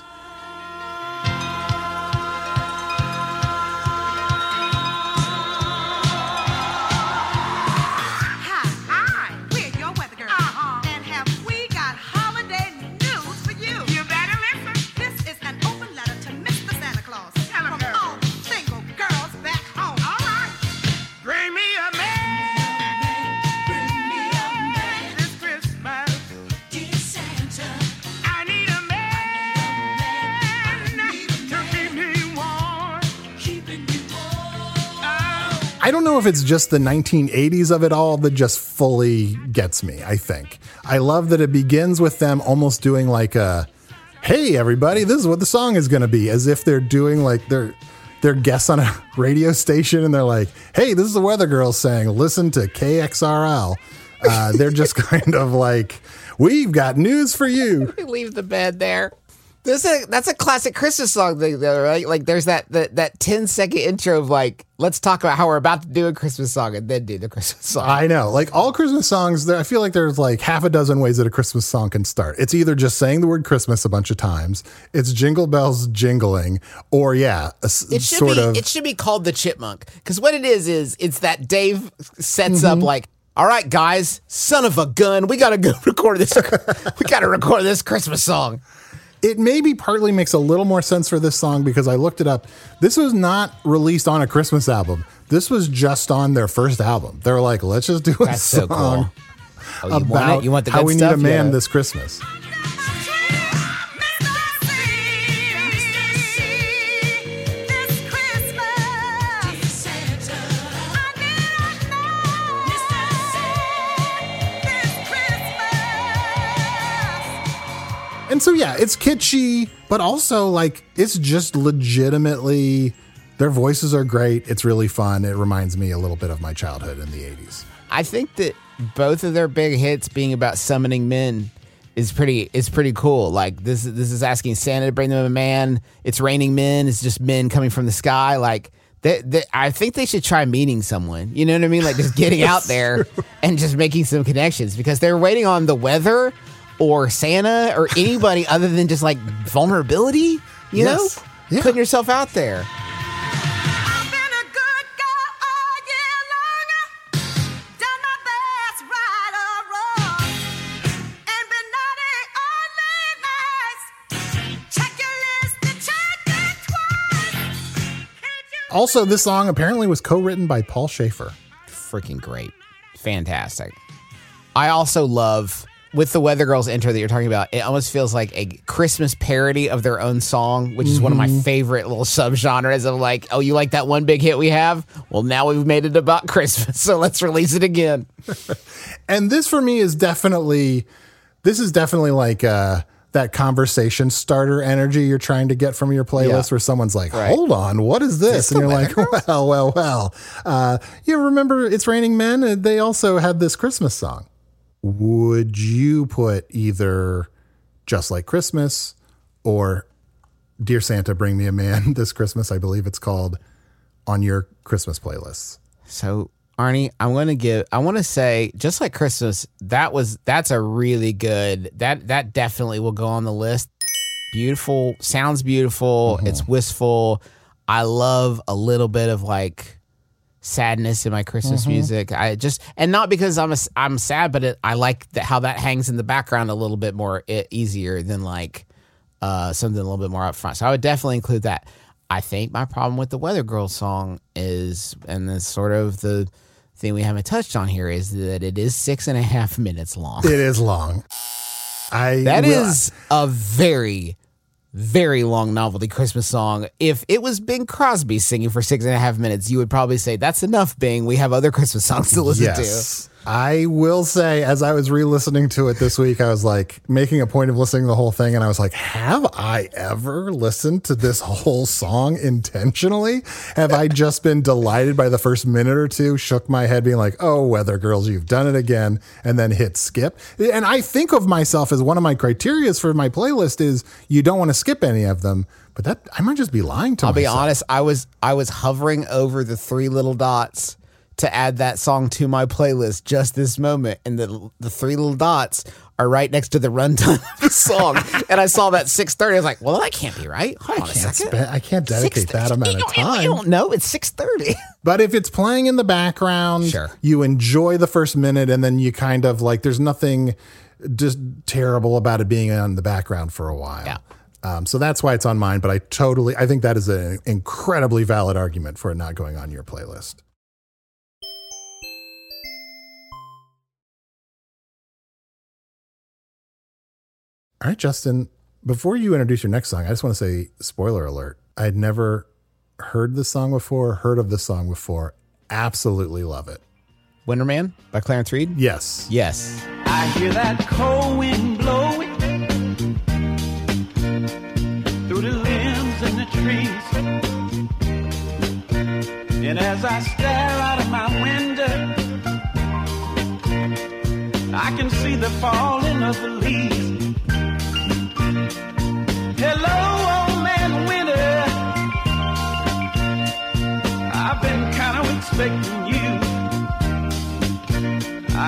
Hi, we're your weather girl. Uh-huh. And have we got holiday news for you? You better listen. This is an open letter to Mister Santa Claus. Tell him, from all single girls back home. All right. Bring me a man. Bring me a man this Christmas. Dear Santa, I need a man, to keep me warm. Keeping me warm. Oh. I don't know if it's just the nineteen eighties of it all that just fully gets me, I think. I love that it begins with them almost doing like a, hey, everybody, this is what the song is going to be, as if they're doing like they're, they're guests on a radio station and they're like, hey, this is the Weather Girls saying, listen to K X R L. Uh, they're just kind of like, we've got news for you. Leave the bed there. There's a that's a classic Christmas song thing, though, right? Like there's that that that ten second intro of like, let's talk about how we're about to do a Christmas song and then do the Christmas song. I know, like all Christmas songs, there, I feel like there's like half a dozen ways that a Christmas song can start. It's either just saying the word Christmas a bunch of times, it's jingle bells jingling, or yeah, a, it should sort be of. it should be called the Chipmunk, because what it is is it's that Dave sets Mm-hmm. up like, all right, guys, son of a gun, we gotta go record this. We gotta record this Christmas song. It maybe partly makes a little more sense for this song because I looked it up. This was not released on a Christmas album. This was just on their first album. They were like, let's just do a That's so song cool. Oh, you about want it? You want the how good we stuff? need a man Yeah. this Christmas. And so, yeah, it's kitschy, but also like it's just legitimately, their voices are great. It's really fun. It reminds me a little bit of my childhood in the eighties. I think that both of their big hits being about summoning men is pretty is pretty cool. Like this this is asking Santa to bring them a man. It's raining men. It's just men coming from the sky. Like they, they, I think they should try meeting someone. You know what I mean? Like just getting out there and just making some connections, because they're waiting on the weather or Santa or anybody other than just like vulnerability. You Yes. know, Yeah. putting yourself out there. I've been a good girl all year long, done my best right or wrong, and been naughty only nice. Check your list and check it twice. Can't you Also, this song apparently was co-written by Paul Schaefer. Freaking great. Fantastic. I also love, with the Weather Girls intro that you're talking about, it almost feels like a Christmas parody of their own song, which is one of my favorite little subgenres of like, oh, you like that one big hit we have? Well, now we've made it about Christmas, so let's release it again. And this for me is definitely, this is definitely like uh, that conversation starter energy you're trying to get from your playlist, Yeah. where someone's like, Right. hold on, what is this? this And the you're like, Weather well, well, well. Uh, you remember It's Raining Men? And they also had this Christmas song. Would you put either Just Like Christmas or Dear Santa, Bring Me a Man This Christmas, I believe it's called, on your Christmas playlists? So, Arnie, I'm going to give, I want to say, Just Like Christmas, that was, that's a really good, that, that definitely will go on the list. Beautiful, sounds beautiful. It's wistful. I love a little bit of like sadness in my Christmas music. I just, and not because I'm a, I'm sad, but it, I like that how that hangs in the background a little bit more e- easier than like uh, something a little bit more upfront. So I would definitely include that. I think my problem with the Weather Girls song is, and this sort of the thing we haven't touched on here, is that it is six and a half minutes long. It is long. I That will- is a very, very long novelty Christmas song. If it was Bing Crosby singing for six and a half minutes, you would probably say, that's enough, Bing. We have other Christmas songs to listen Yes. I will say, as I was re-listening to it this week, I was like making a point of listening to the whole thing, and I was like, have I ever listened to this whole song intentionally? Have I just been delighted by the first minute or two, shook my head being like, oh, Weather Girls, you've done it again, and then hit skip? And I think of myself as one of my criterias for my playlist is you don't want to skip any of them, but that I might just be lying to I'll myself. be honest, I was I was hovering over the three little dots to add that song to my playlist just this moment, and the the three little dots are right next to the runtime of the song. And I saw that six thirty. I was like, well, that can't be right. Hold on a can't second. spend- I can't dedicate that amount you of don't- you time. don't know. It's six thirty. But if it's playing in the background, Sure. you enjoy the first minute, and then you kind of like, there's nothing just terrible about it being on the background for a while. Yeah. Um, so that's why it's on mine. But I totally, I think that is an incredibly valid argument for it not going on your playlist. All right, Justin, before you introduce your next song, I just want to say, spoiler alert, I'd never heard this song before, heard of this song before. Absolutely love it. Winterman by Clarence Reed? Yes. Yes. I hear that cold wind blowing through the limbs and the trees. And as I stare out of my window, I can see the falling of the leaves. Hello,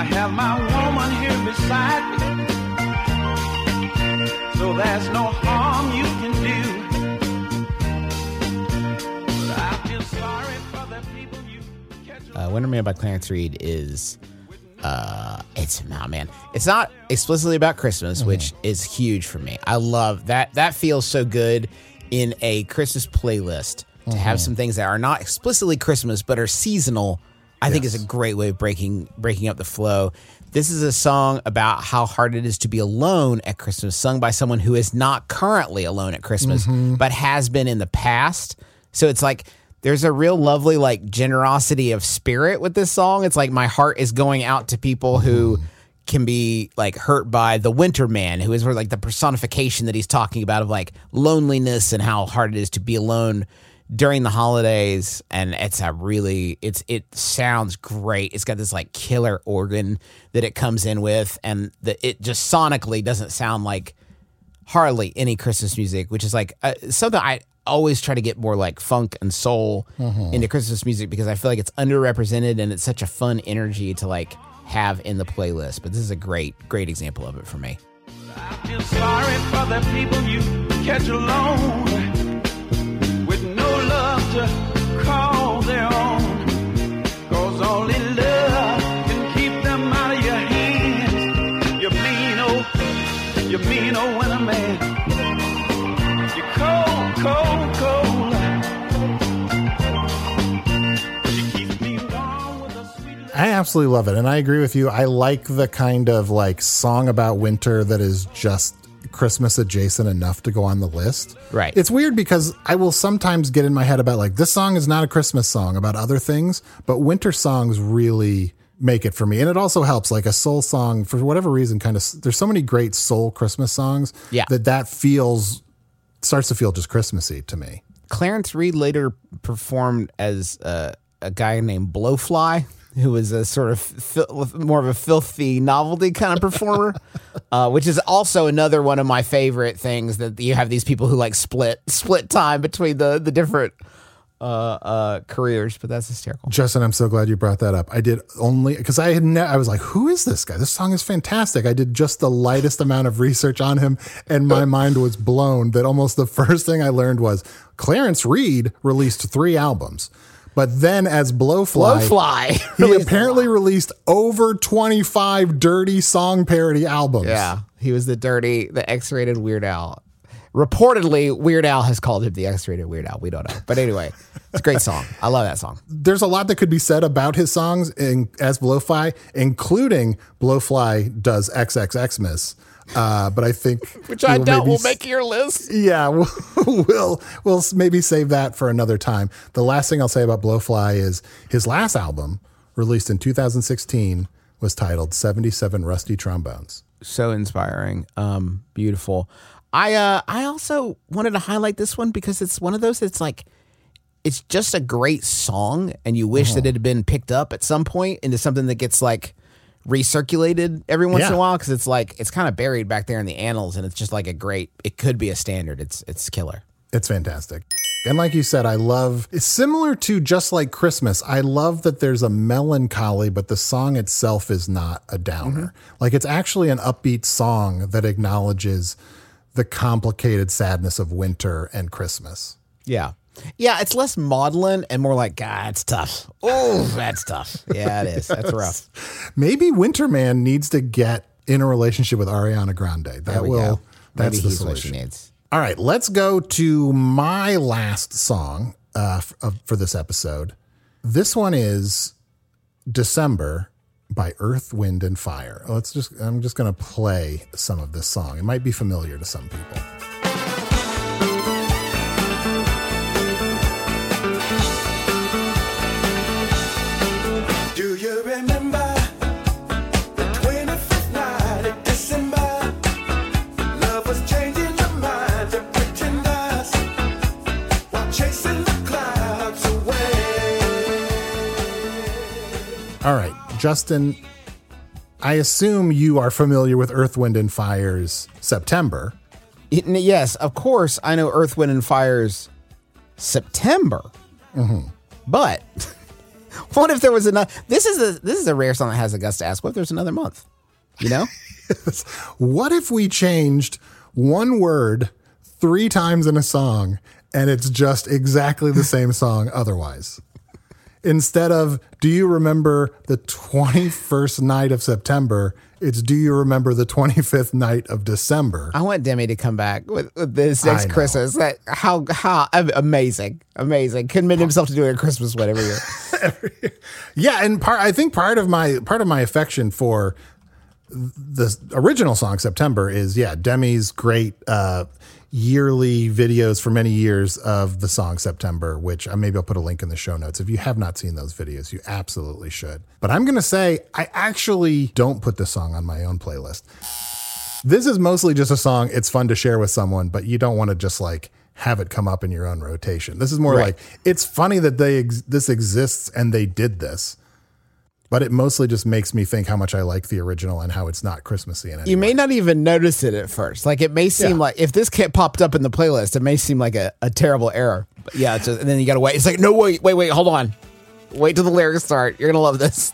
have my woman here beside me, so there's no harm you can do. But I feel sorry for the people you catch. Uh, Winter Man by Clarence Reed is, uh, it's, oh man, it's not explicitly about Christmas, mm-hmm. which is huge for me. I love that. That feels so good in a Christmas playlist to mm-hmm. have some things that are not explicitly Christmas, but are seasonal. I yes. think is a great way of breaking breaking up the flow. This is a song about how hard it is to be alone at Christmas, sung by someone who is not currently alone at Christmas, mm-hmm. but has been in the past. So it's like there's a real lovely like generosity of spirit with this song. It's like my heart is going out to people who can be like hurt by the winter man, who is sort of like the personification that he's talking about of like loneliness and how hard it is to be alone during the holidays. And it's a really, it's, it sounds great. It's got this like killer organ that it comes in with, and the, it just sonically doesn't sound like hardly any Christmas music, which is like uh, something I always try to get more like funk and soul mm-hmm. into Christmas music, because I feel like it's underrepresented and it's such a fun energy to like have in the playlist. But this is a great, great example of it for me. I feel sorry for the people you catch alone with no love to call their own, 'cause only love can keep them out of your hands. You mean old, you mean old winter man. You're cold, cold, cold. She keeps me warm with a sweet love. I absolutely love it, and I agree with you. I like the kind of like song about winter that is just Christmas adjacent enough to go on the list. Right. It's weird because I will sometimes get in my head about like, this song is not a Christmas song, about other things, but winter songs really make it for me. And it also helps, like a soul song, for whatever reason, kind of, there's so many great soul Christmas songs yeah. that that feels, starts to feel just Christmassy to me. Clarence Reed later performed as uh, a guy named Blowfly, who was a sort of fil- more of a filthy novelty kind of performer, uh, which is also another one of my favorite things, that you have these people who like split split time between the the different uh, uh, careers. But that's hysterical. Justin, I'm so glad you brought that up. I did only because I had ne- I was like, who is this guy? This song is fantastic. I did just the lightest amount of research on him, and my mind was blown that almost the first thing I learned was Clarence Reed released three albums. But then as Blowfly, Blowfly. he apparently released over twenty-five dirty song parody albums. Yeah, he was the dirty, the X-rated Weird Al. Reportedly, Weird Al has called him the X-rated Weird Al. We don't know. But anyway, it's a great song. I love that song. There's a lot that could be said about his songs in, as Blowfly, including Blowfly does X X Xmas. Uh, but I think, which I doubt will make your list. Yeah, we'll, we'll we'll maybe save that for another time. The last thing I'll say about Blowfly is his last album, released in two thousand sixteen, was titled seventy-seven Rusty Trombones. So inspiring, um, beautiful. I uh, I also wanted to highlight this one because it's one of those that's like, it's just a great song, and you wish uh-huh. that it had been picked up at some point into something that gets like recirculated every once yeah. in a while, because it's like it's kind of buried back there in the annals, and it's just like a great, it could be a standard. It's it's killer. It's fantastic. And like you said, I love, it's similar to Just Like Christmas. I love that there's a melancholy, but the song itself is not a downer. Mm-hmm. Like it's actually an upbeat song that acknowledges the complicated sadness of winter and Christmas. Yeah. Yeah, it's less maudlin and more like, God, it's tough. Oh, that's tough. Yeah, it is. That's rough. Maybe Winterman needs to get in a relationship with Ariana Grande. That will, go. that's Maybe the he's solution. What she needs. All right, let's go to my last song uh, f- uh, for this episode. This one is December by Earth, Wind, and Fire. Let's just, I'm just going to play some of this song. It might be familiar to some people. Do you remember the twenty-fifth night of December? Love was changing the minds of pretenders while chasing the clouds away. All right, Justin, I assume you are familiar with Earth, Wind, and Fire's September. It, yes, of course, I know Earth, Wind, and Fire's September. Mm-hmm. But What if there was another? This is a this is a rare song that has a guts to ask. What if there's another month? You know? What if we changed one word three times in a song and it's just exactly the same song otherwise? Instead of, do you remember the twenty-first night of September? It's, do you remember the twenty-fifth night of December? I want Demi to come back with, with this next Christmas. That how how amazing, amazing. Commit himself to doing a Christmas one every year. Yeah, and part I think part of my part of my affection for the original song September is yeah Demi's great uh, yearly videos for many years of the song September, which uh, maybe I'll put a link in the show notes. If you have not seen those videos, you absolutely should. But I'm going to say I actually don't put this song on my own playlist. This is mostly just a song. It's fun to share with someone, but you don't want to just like have it come up in your own rotation. This is more Right. like, it's funny that they ex- this exists and they did this. But it mostly just makes me think how much I like the original and how it's not Christmassy in any You way. may not even notice it at first. Like it may seem Yeah. like if this kit popped up in the playlist, it may seem like a, a terrible error. But yeah, it's just, and then you got to wait. It's like, no, wait, wait, wait, hold on. Wait till the lyrics start. You're going to love this.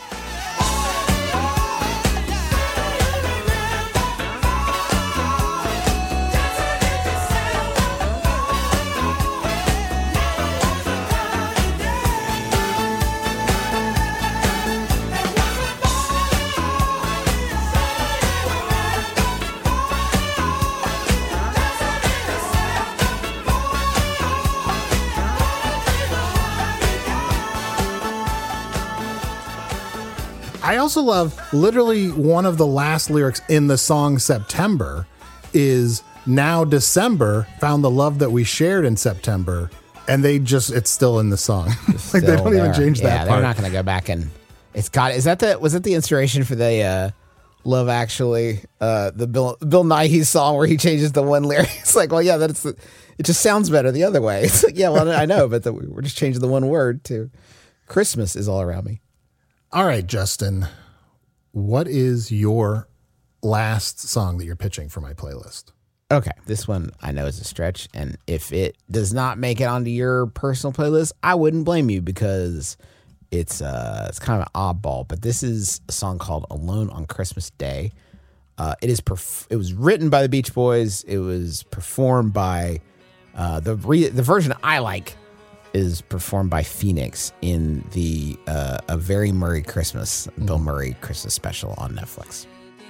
I also love literally one of the last lyrics in the song September is now December found the love that we shared in September. And they just, it's still in the song. like they Still don't even there. change yeah, that part. they're not going to go back and it's got, is that the, was it the inspiration for the, uh, Love Actually, uh, the Bill, Bill Nighy song where he changes the one lyric? It's like, well, yeah, that's, the, it just sounds better the other way. It's like, yeah, well, I know, but the, we're just changing the one word to Christmas is all around me. All right, Justin, what is your last song that you're pitching for my playlist? Okay, this one I know is a stretch, and if it does not make it onto your personal playlist, I wouldn't blame you because it's uh it's kind of an oddball. But this is a song called "Alone on Christmas Day." Uh, it is perf- it was written by the Beach Boys. It was performed by uh, the re- the version I like is performed by Phoenix in the uh, A Very Murray Christmas, Bill Murray Christmas special on Netflix.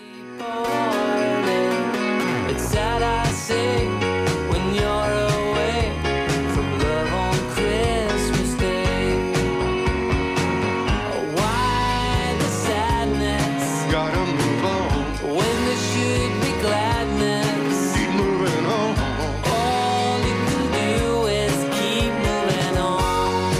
It's sad I say when you're away from love on Christmas Day. Why the sadness? Gotta move on. When there should be gladness. Keep moving on. All you can do is keep moving on.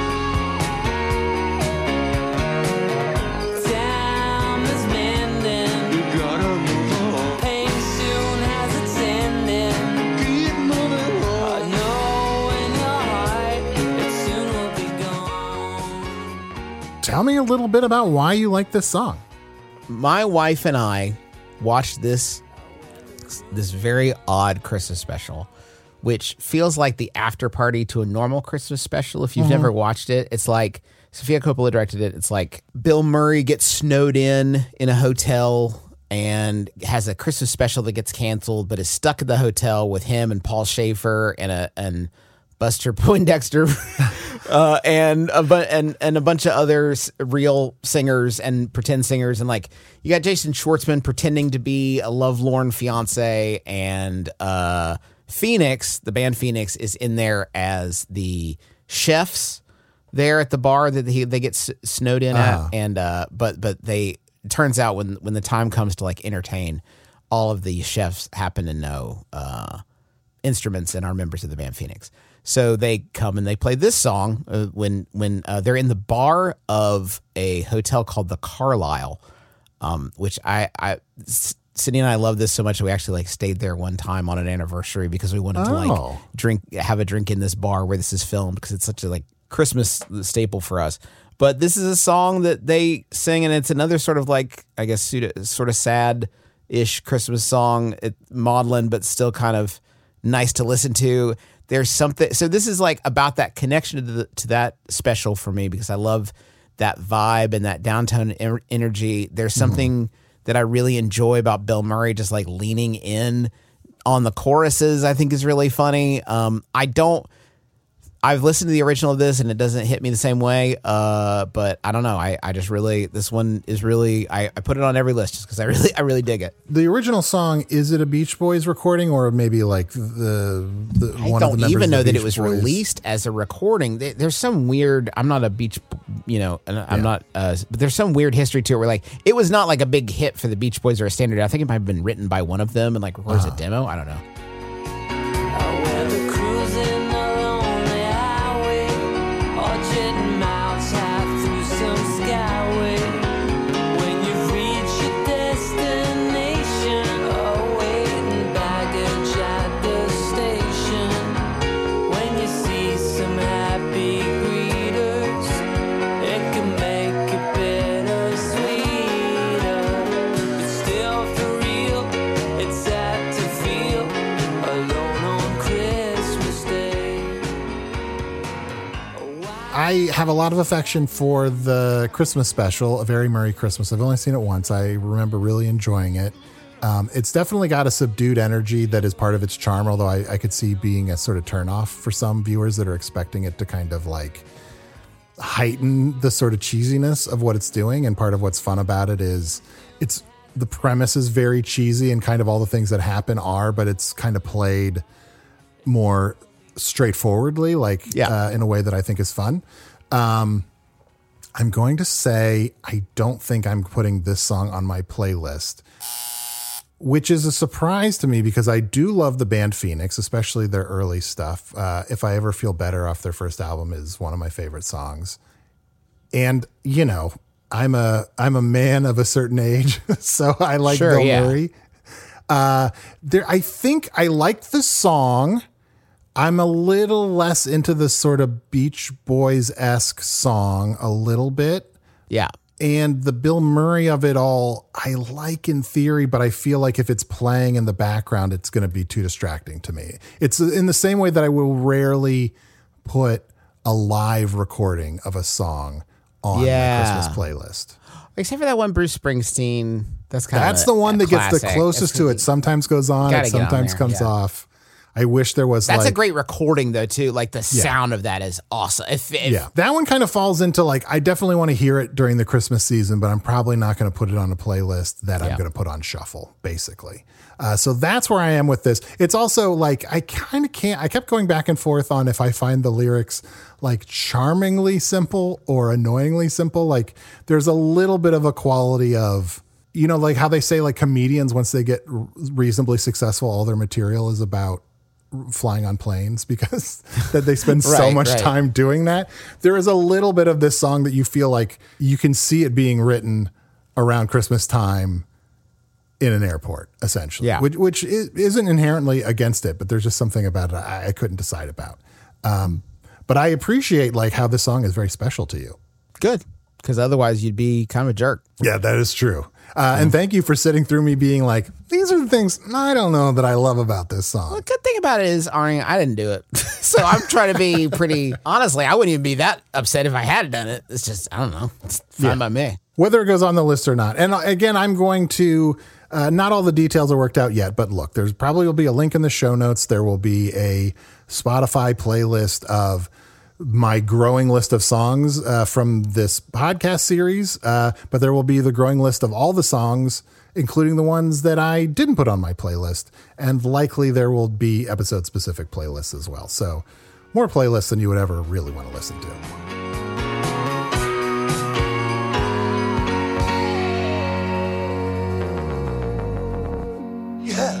Time is mending. You gotta move on. Pain soon has its ending. Keep moving I on. know in your heart it soon will be gone. Tell me a little bit about why you like this song. My wife and I watched this this very odd Christmas special, which feels like the after party to a normal Christmas special. If you've never watched it, it's like Sofia Coppola directed it. It's like Bill Murray gets snowed in in a hotel and has a Christmas special that gets canceled, but is stuck at the hotel with him and Paul Schaefer and a and Buster Poindexter uh, and a bu- and and a bunch of other s- real singers and pretend singers, and like you got Jason Schwartzman pretending to be a lovelorn fiance, and uh, Phoenix, the band Phoenix, is in there as the chefs there at the bar that he, they get s- snowed in Ah. at, and uh, but but they it turns out when when the time comes to like entertain, all of the chefs happen to know uh, instruments and are members of the band Phoenix. So they come and they play this song uh, when when uh, they're in the bar of a hotel called the Carlisle, um, which I, I S- Sydney and I love this so much that we actually like stayed there one time on an anniversary because we wanted to like Oh. drink have a drink in this bar where this is filmed because it's such a like Christmas staple for us. But this is a song that they sing, and it's another sort of like I guess pseudo, sort of sad ish Christmas song, it, maudlin but still kind of nice to listen to. There's something. So this is like about that connection to the, to that special for me because I love that vibe and that downtown en- energy. There's something mm-hmm. that I really enjoy about Bill Murray, just like leaning in on the choruses. I think is really funny. Um, I don't. I've listened to the original of this and it doesn't hit me the same way. Uh, but I don't know. I, I just really, this one is really, I, I put it on every list just because I really, I really dig it. The original song, is it a Beach Boys recording or maybe like the, the I one don't of the members even know of the that Beach it was Boys? released as a recording. There- There's some weird, I'm not a Beach, you know, and I'm Yeah. not, uh, but there's some weird history to it where like, it was not like a big hit for the Beach Boys or a standard. I think it might have been written by one of them and like recorded as a demo. I don't know. Whether cruising along the highway or jetting miles high through some skyway, when you reach your destination or waiting baggage at the station, when you see some happy greeters, it can make it better, sweeter. But still for real, it's sad to feel alone on Christmas Day. I have a lot of affection for the Christmas special, A Very Merry Christmas. I've only seen it once. I remember really enjoying it. Um, it's definitely got a subdued energy that is part of its charm, although I, I could see being a sort of turnoff for some viewers that are expecting it to kind of like heighten the sort of cheesiness of what it's doing. And part of what's fun about it is it's the premise is very cheesy and kind of all the things that happen are, but it's kind of played more straightforwardly, like Yeah. uh, in a way that I think is fun. Um, I'm going to say I don't think I'm putting this song on my playlist, which is a surprise to me because I do love the band Phoenix, especially their early stuff. Uh, If I Ever Feel Better off their first album is one of my favorite songs. And, you know, I'm a I'm a man of a certain age, so I like Sure, Bill yeah. Murray. Uh, there, I think I liked the song. I'm a little less into the sort of Beach Boys-esque song a little bit. Yeah. And the Bill Murray of it all, I like in theory, but I feel like if it's playing in the background, it's going to be too distracting to me. It's in the same way that I will rarely put a live recording of a song on Yeah. my Christmas playlist. Except for that one Bruce Springsteen. That's kind That's of the one that gets the closest to it. Sometimes goes on, Gotta it get on sometimes there, comes yeah. off. I wish there was That's like a great recording though too. Like the sound of that is awesome. If, if, yeah, that one kind of falls into like, I definitely want to hear it during the Christmas season, but I'm probably not going to put it on a playlist that I'm Yeah. going to put on shuffle, basically. Uh, so that's where I am with this. It's also like, I kind of can't, I kept going back and forth on if I find the lyrics like charmingly simple or annoyingly simple. Like there's a little bit of a quality of, you know, like how they say like comedians, once they get r- reasonably successful, all their material is about flying on planes because that they spend so Right, much right. time doing that. There is a little bit of this song that you feel like you can see it being written around Christmas time in an airport, essentially, Yeah. which, which is, isn't inherently against it, but there's just something about it I, I couldn't decide about. Um, but I appreciate like how this song is very special to you. Good. Because otherwise you'd be kind of a jerk. Yeah, that is true. Uh, and thank you for sitting through me being like, these are the things I don't know that I love about this song. The good thing about it is, Arnie, I didn't do it. So I'm trying to be pretty, honestly, I wouldn't even be that upset if I had done it. It's just, I don't know. It's fine Yeah. by me. Whether it goes on the list or not. And uh, again, I'm going to, uh, not all the details are worked out yet, but look, there's probably will be a link in the show notes. There will be a Spotify playlist of my growing list of songs uh, from this podcast series. Uh, but there will be the growing list of all the songs, including the ones that I didn't put on my playlist. And likely there will be episode specific playlists as well. So more playlists than you would ever really want to listen to. Yeah.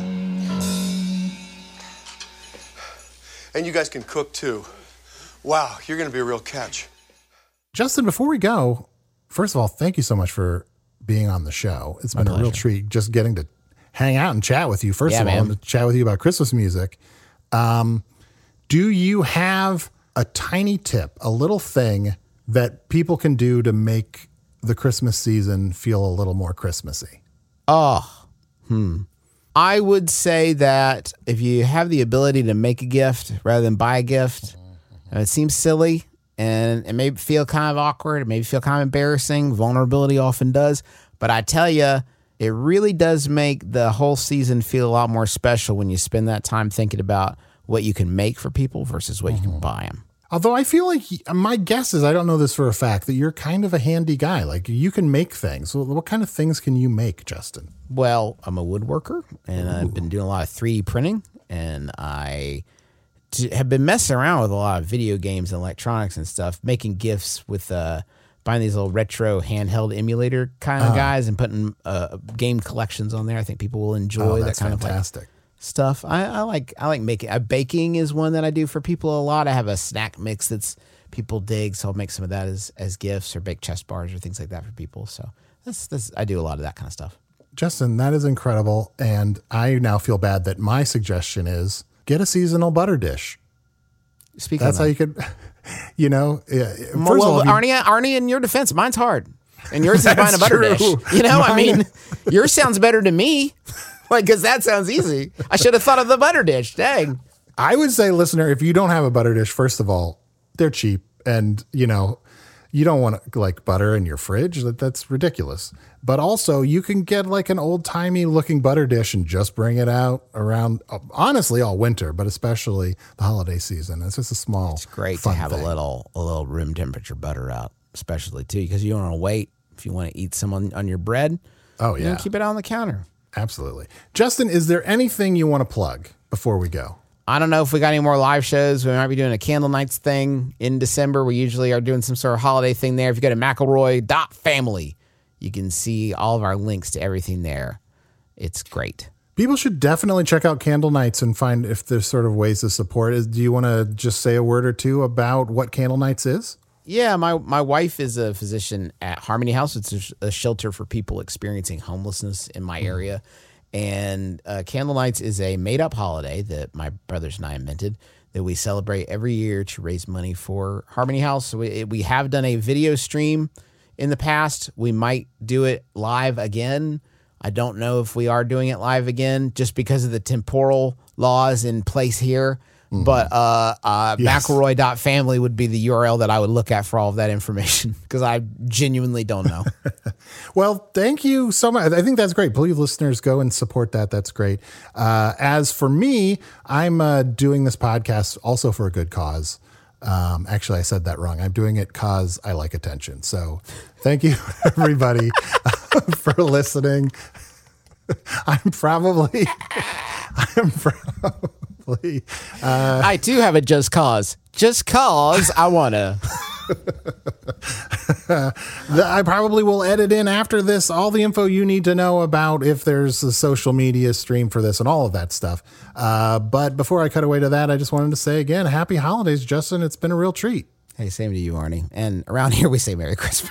And you guys can cook too. Wow, you're going to be a real catch. Justin, before we go, first of all, thank you so much for being on the show. It's My been a real pleasure. treat just getting to hang out and chat with you. First Yeah, of all, man. and to chat with you about Christmas music. Um, do you have a tiny tip, a little thing that people can do to make the Christmas season feel a little more Christmassy? Oh, hmm. I would say that if you have the ability to make a gift rather than buy a gift, uh, it seems silly and it may feel kind of awkward. It may feel kind of embarrassing. Vulnerability often does. But I tell you, it really does make the whole season feel a lot more special when you spend that time thinking about what you can make for people versus what mm-hmm. you can buy them. Although I feel like my guess is, I don't know this for a fact, that you're kind of a handy guy. Like you can make things. Well, what kind of things can you make, Justin? Well, I'm a woodworker and Ooh. I've been doing a lot of three D printing, and I t- have been messing around with a lot of video games and electronics and stuff, making gifts with uh, buying these little retro handheld emulator kind of uh, guys and putting uh, game collections on there. I think people will enjoy oh, that kind fantastic. of like stuff. I, I like I like making uh, baking is one that I do for people a lot. I have a snack mix that's people dig, so I'll make some of that as as gifts or bake chest bars or things like that for people. So that's that's I do a lot of that kind of stuff. Justin, that is incredible, and I now feel bad that my suggestion is get a seasonal butter dish. Speaking that's of how you could, you know. First well, of all, Arnie, you, Arnie, in your defense, mine's hard, and yours is buying a butter true. dish. You know, Mine, I mean, yours sounds better to me. Like, because that sounds easy. I should have thought of the butter dish. Dang. I would say, listener, if you don't have a butter dish, first of all, they're cheap. And, you know, you don't want like butter in your fridge. That That's ridiculous. But also, you can get like an old timey looking butter dish and just bring it out around, honestly, all winter, but especially the holiday season. It's just a small, It's great fun to have thing. a little a little room temperature butter out, especially too, because you don't want to wait if you want to eat some on, on your bread. Oh, yeah. You keep it out on the counter. Absolutely. Justin, is there anything you want to plug before we go? I don't know if we got any more live shows. We might be doing a Candle Nights thing in December. We usually are doing some sort of holiday thing there. If you go to McElroy dot family, you can see all of our links to everything there. It's great. People should definitely check out Candle Nights and find if there's sort of ways to support it. Do you want to just say a word or two about what Candle Nights is? Yeah, my, my wife is a physician at Harmony House. It's a, a shelter for people experiencing homelessness in my area. And uh, Candle Nights is a made-up holiday that my brothers and I invented that we celebrate every year to raise money for Harmony House. So we, we have done a video stream in the past. We might do it live again. I don't know if we are doing it live again just because of the temporal laws in place here. Mm-hmm. But uh, uh, yes. McElroy dot family would be the U R L that I would look at for all of that information because I genuinely don't know. Well, thank you so much. I think that's great. Please, listeners, go and support that. That's great. Uh, as for me, I'm uh, doing this podcast also for a good cause. Um, actually, I said that wrong. I'm doing it because I like attention. So thank you, everybody, for listening. I'm probably... I'm probably... Uh, I do have a just cause. Just cause I want to. I probably will edit in after this all the info you need to know about if there's a social media stream for this and all of that stuff. Uh, but before I cut away to that, I just wanted to say again, happy holidays, Justin. It's been a real treat. Hey, same to you, Arnie. And around here we say Merry Christmas.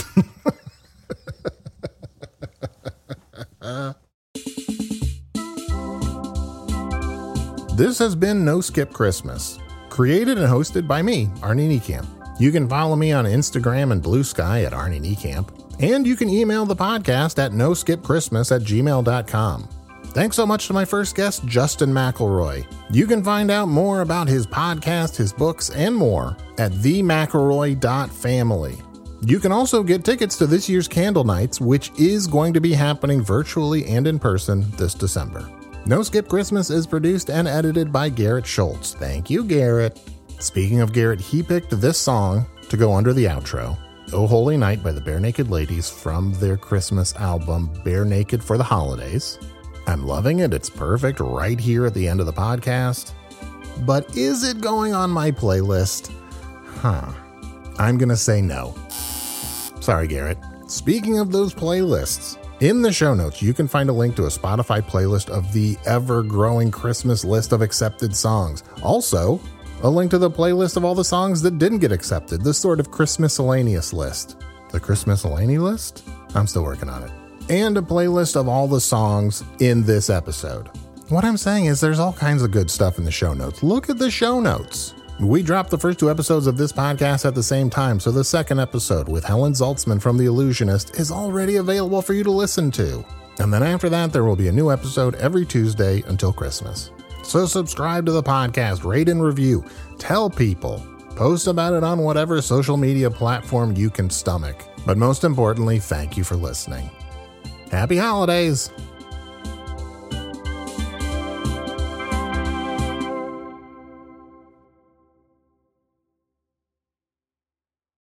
This has been No Skip Christmas, created and hosted by me, Arnie Niekamp. You can follow me on Instagram and Blue Sky at Arnie Niekamp, and you can email the podcast at no skip christmas at gmail dot com. Thanks so much to my first guest, Justin McElroy. You can find out more about his podcast, his books, and more at the McElroy dot family. You can also get tickets to this year's Candle Nights, which is going to be happening virtually and in person this December. No Skip Christmas is produced and edited by Garrett Schultz. Thank you, Garrett. Speaking of Garrett, he picked this song to go under the outro, Oh Holy Night by the Bare Naked Ladies from their Christmas album, Bare Naked for the Holidays. I'm loving it. It's perfect right here at the end of the podcast. But is it going on my playlist? Huh. I'm going to say no. Sorry, Garrett. Speaking of those playlists, in the show notes, you can find a link to a Spotify playlist of the ever-growing Christmas list of accepted songs. Also, a link to the playlist of all the songs that didn't get accepted, this sort of Christmas-miscellaneous list. The Christmas-miscellaneous list? I'm still working on it. And a playlist of all the songs in this episode. What I'm saying is there's all kinds of good stuff in the show notes. Look at the show notes. We dropped the first two episodes of this podcast at the same time, so the second episode with Helen Zaltzman from The Illusionist is already available for you to listen to. And then after that, there will be a new episode every Tuesday until Christmas. So subscribe to the podcast, rate and review, tell people, post about it on whatever social media platform you can stomach. But most importantly, thank you for listening. Happy holidays!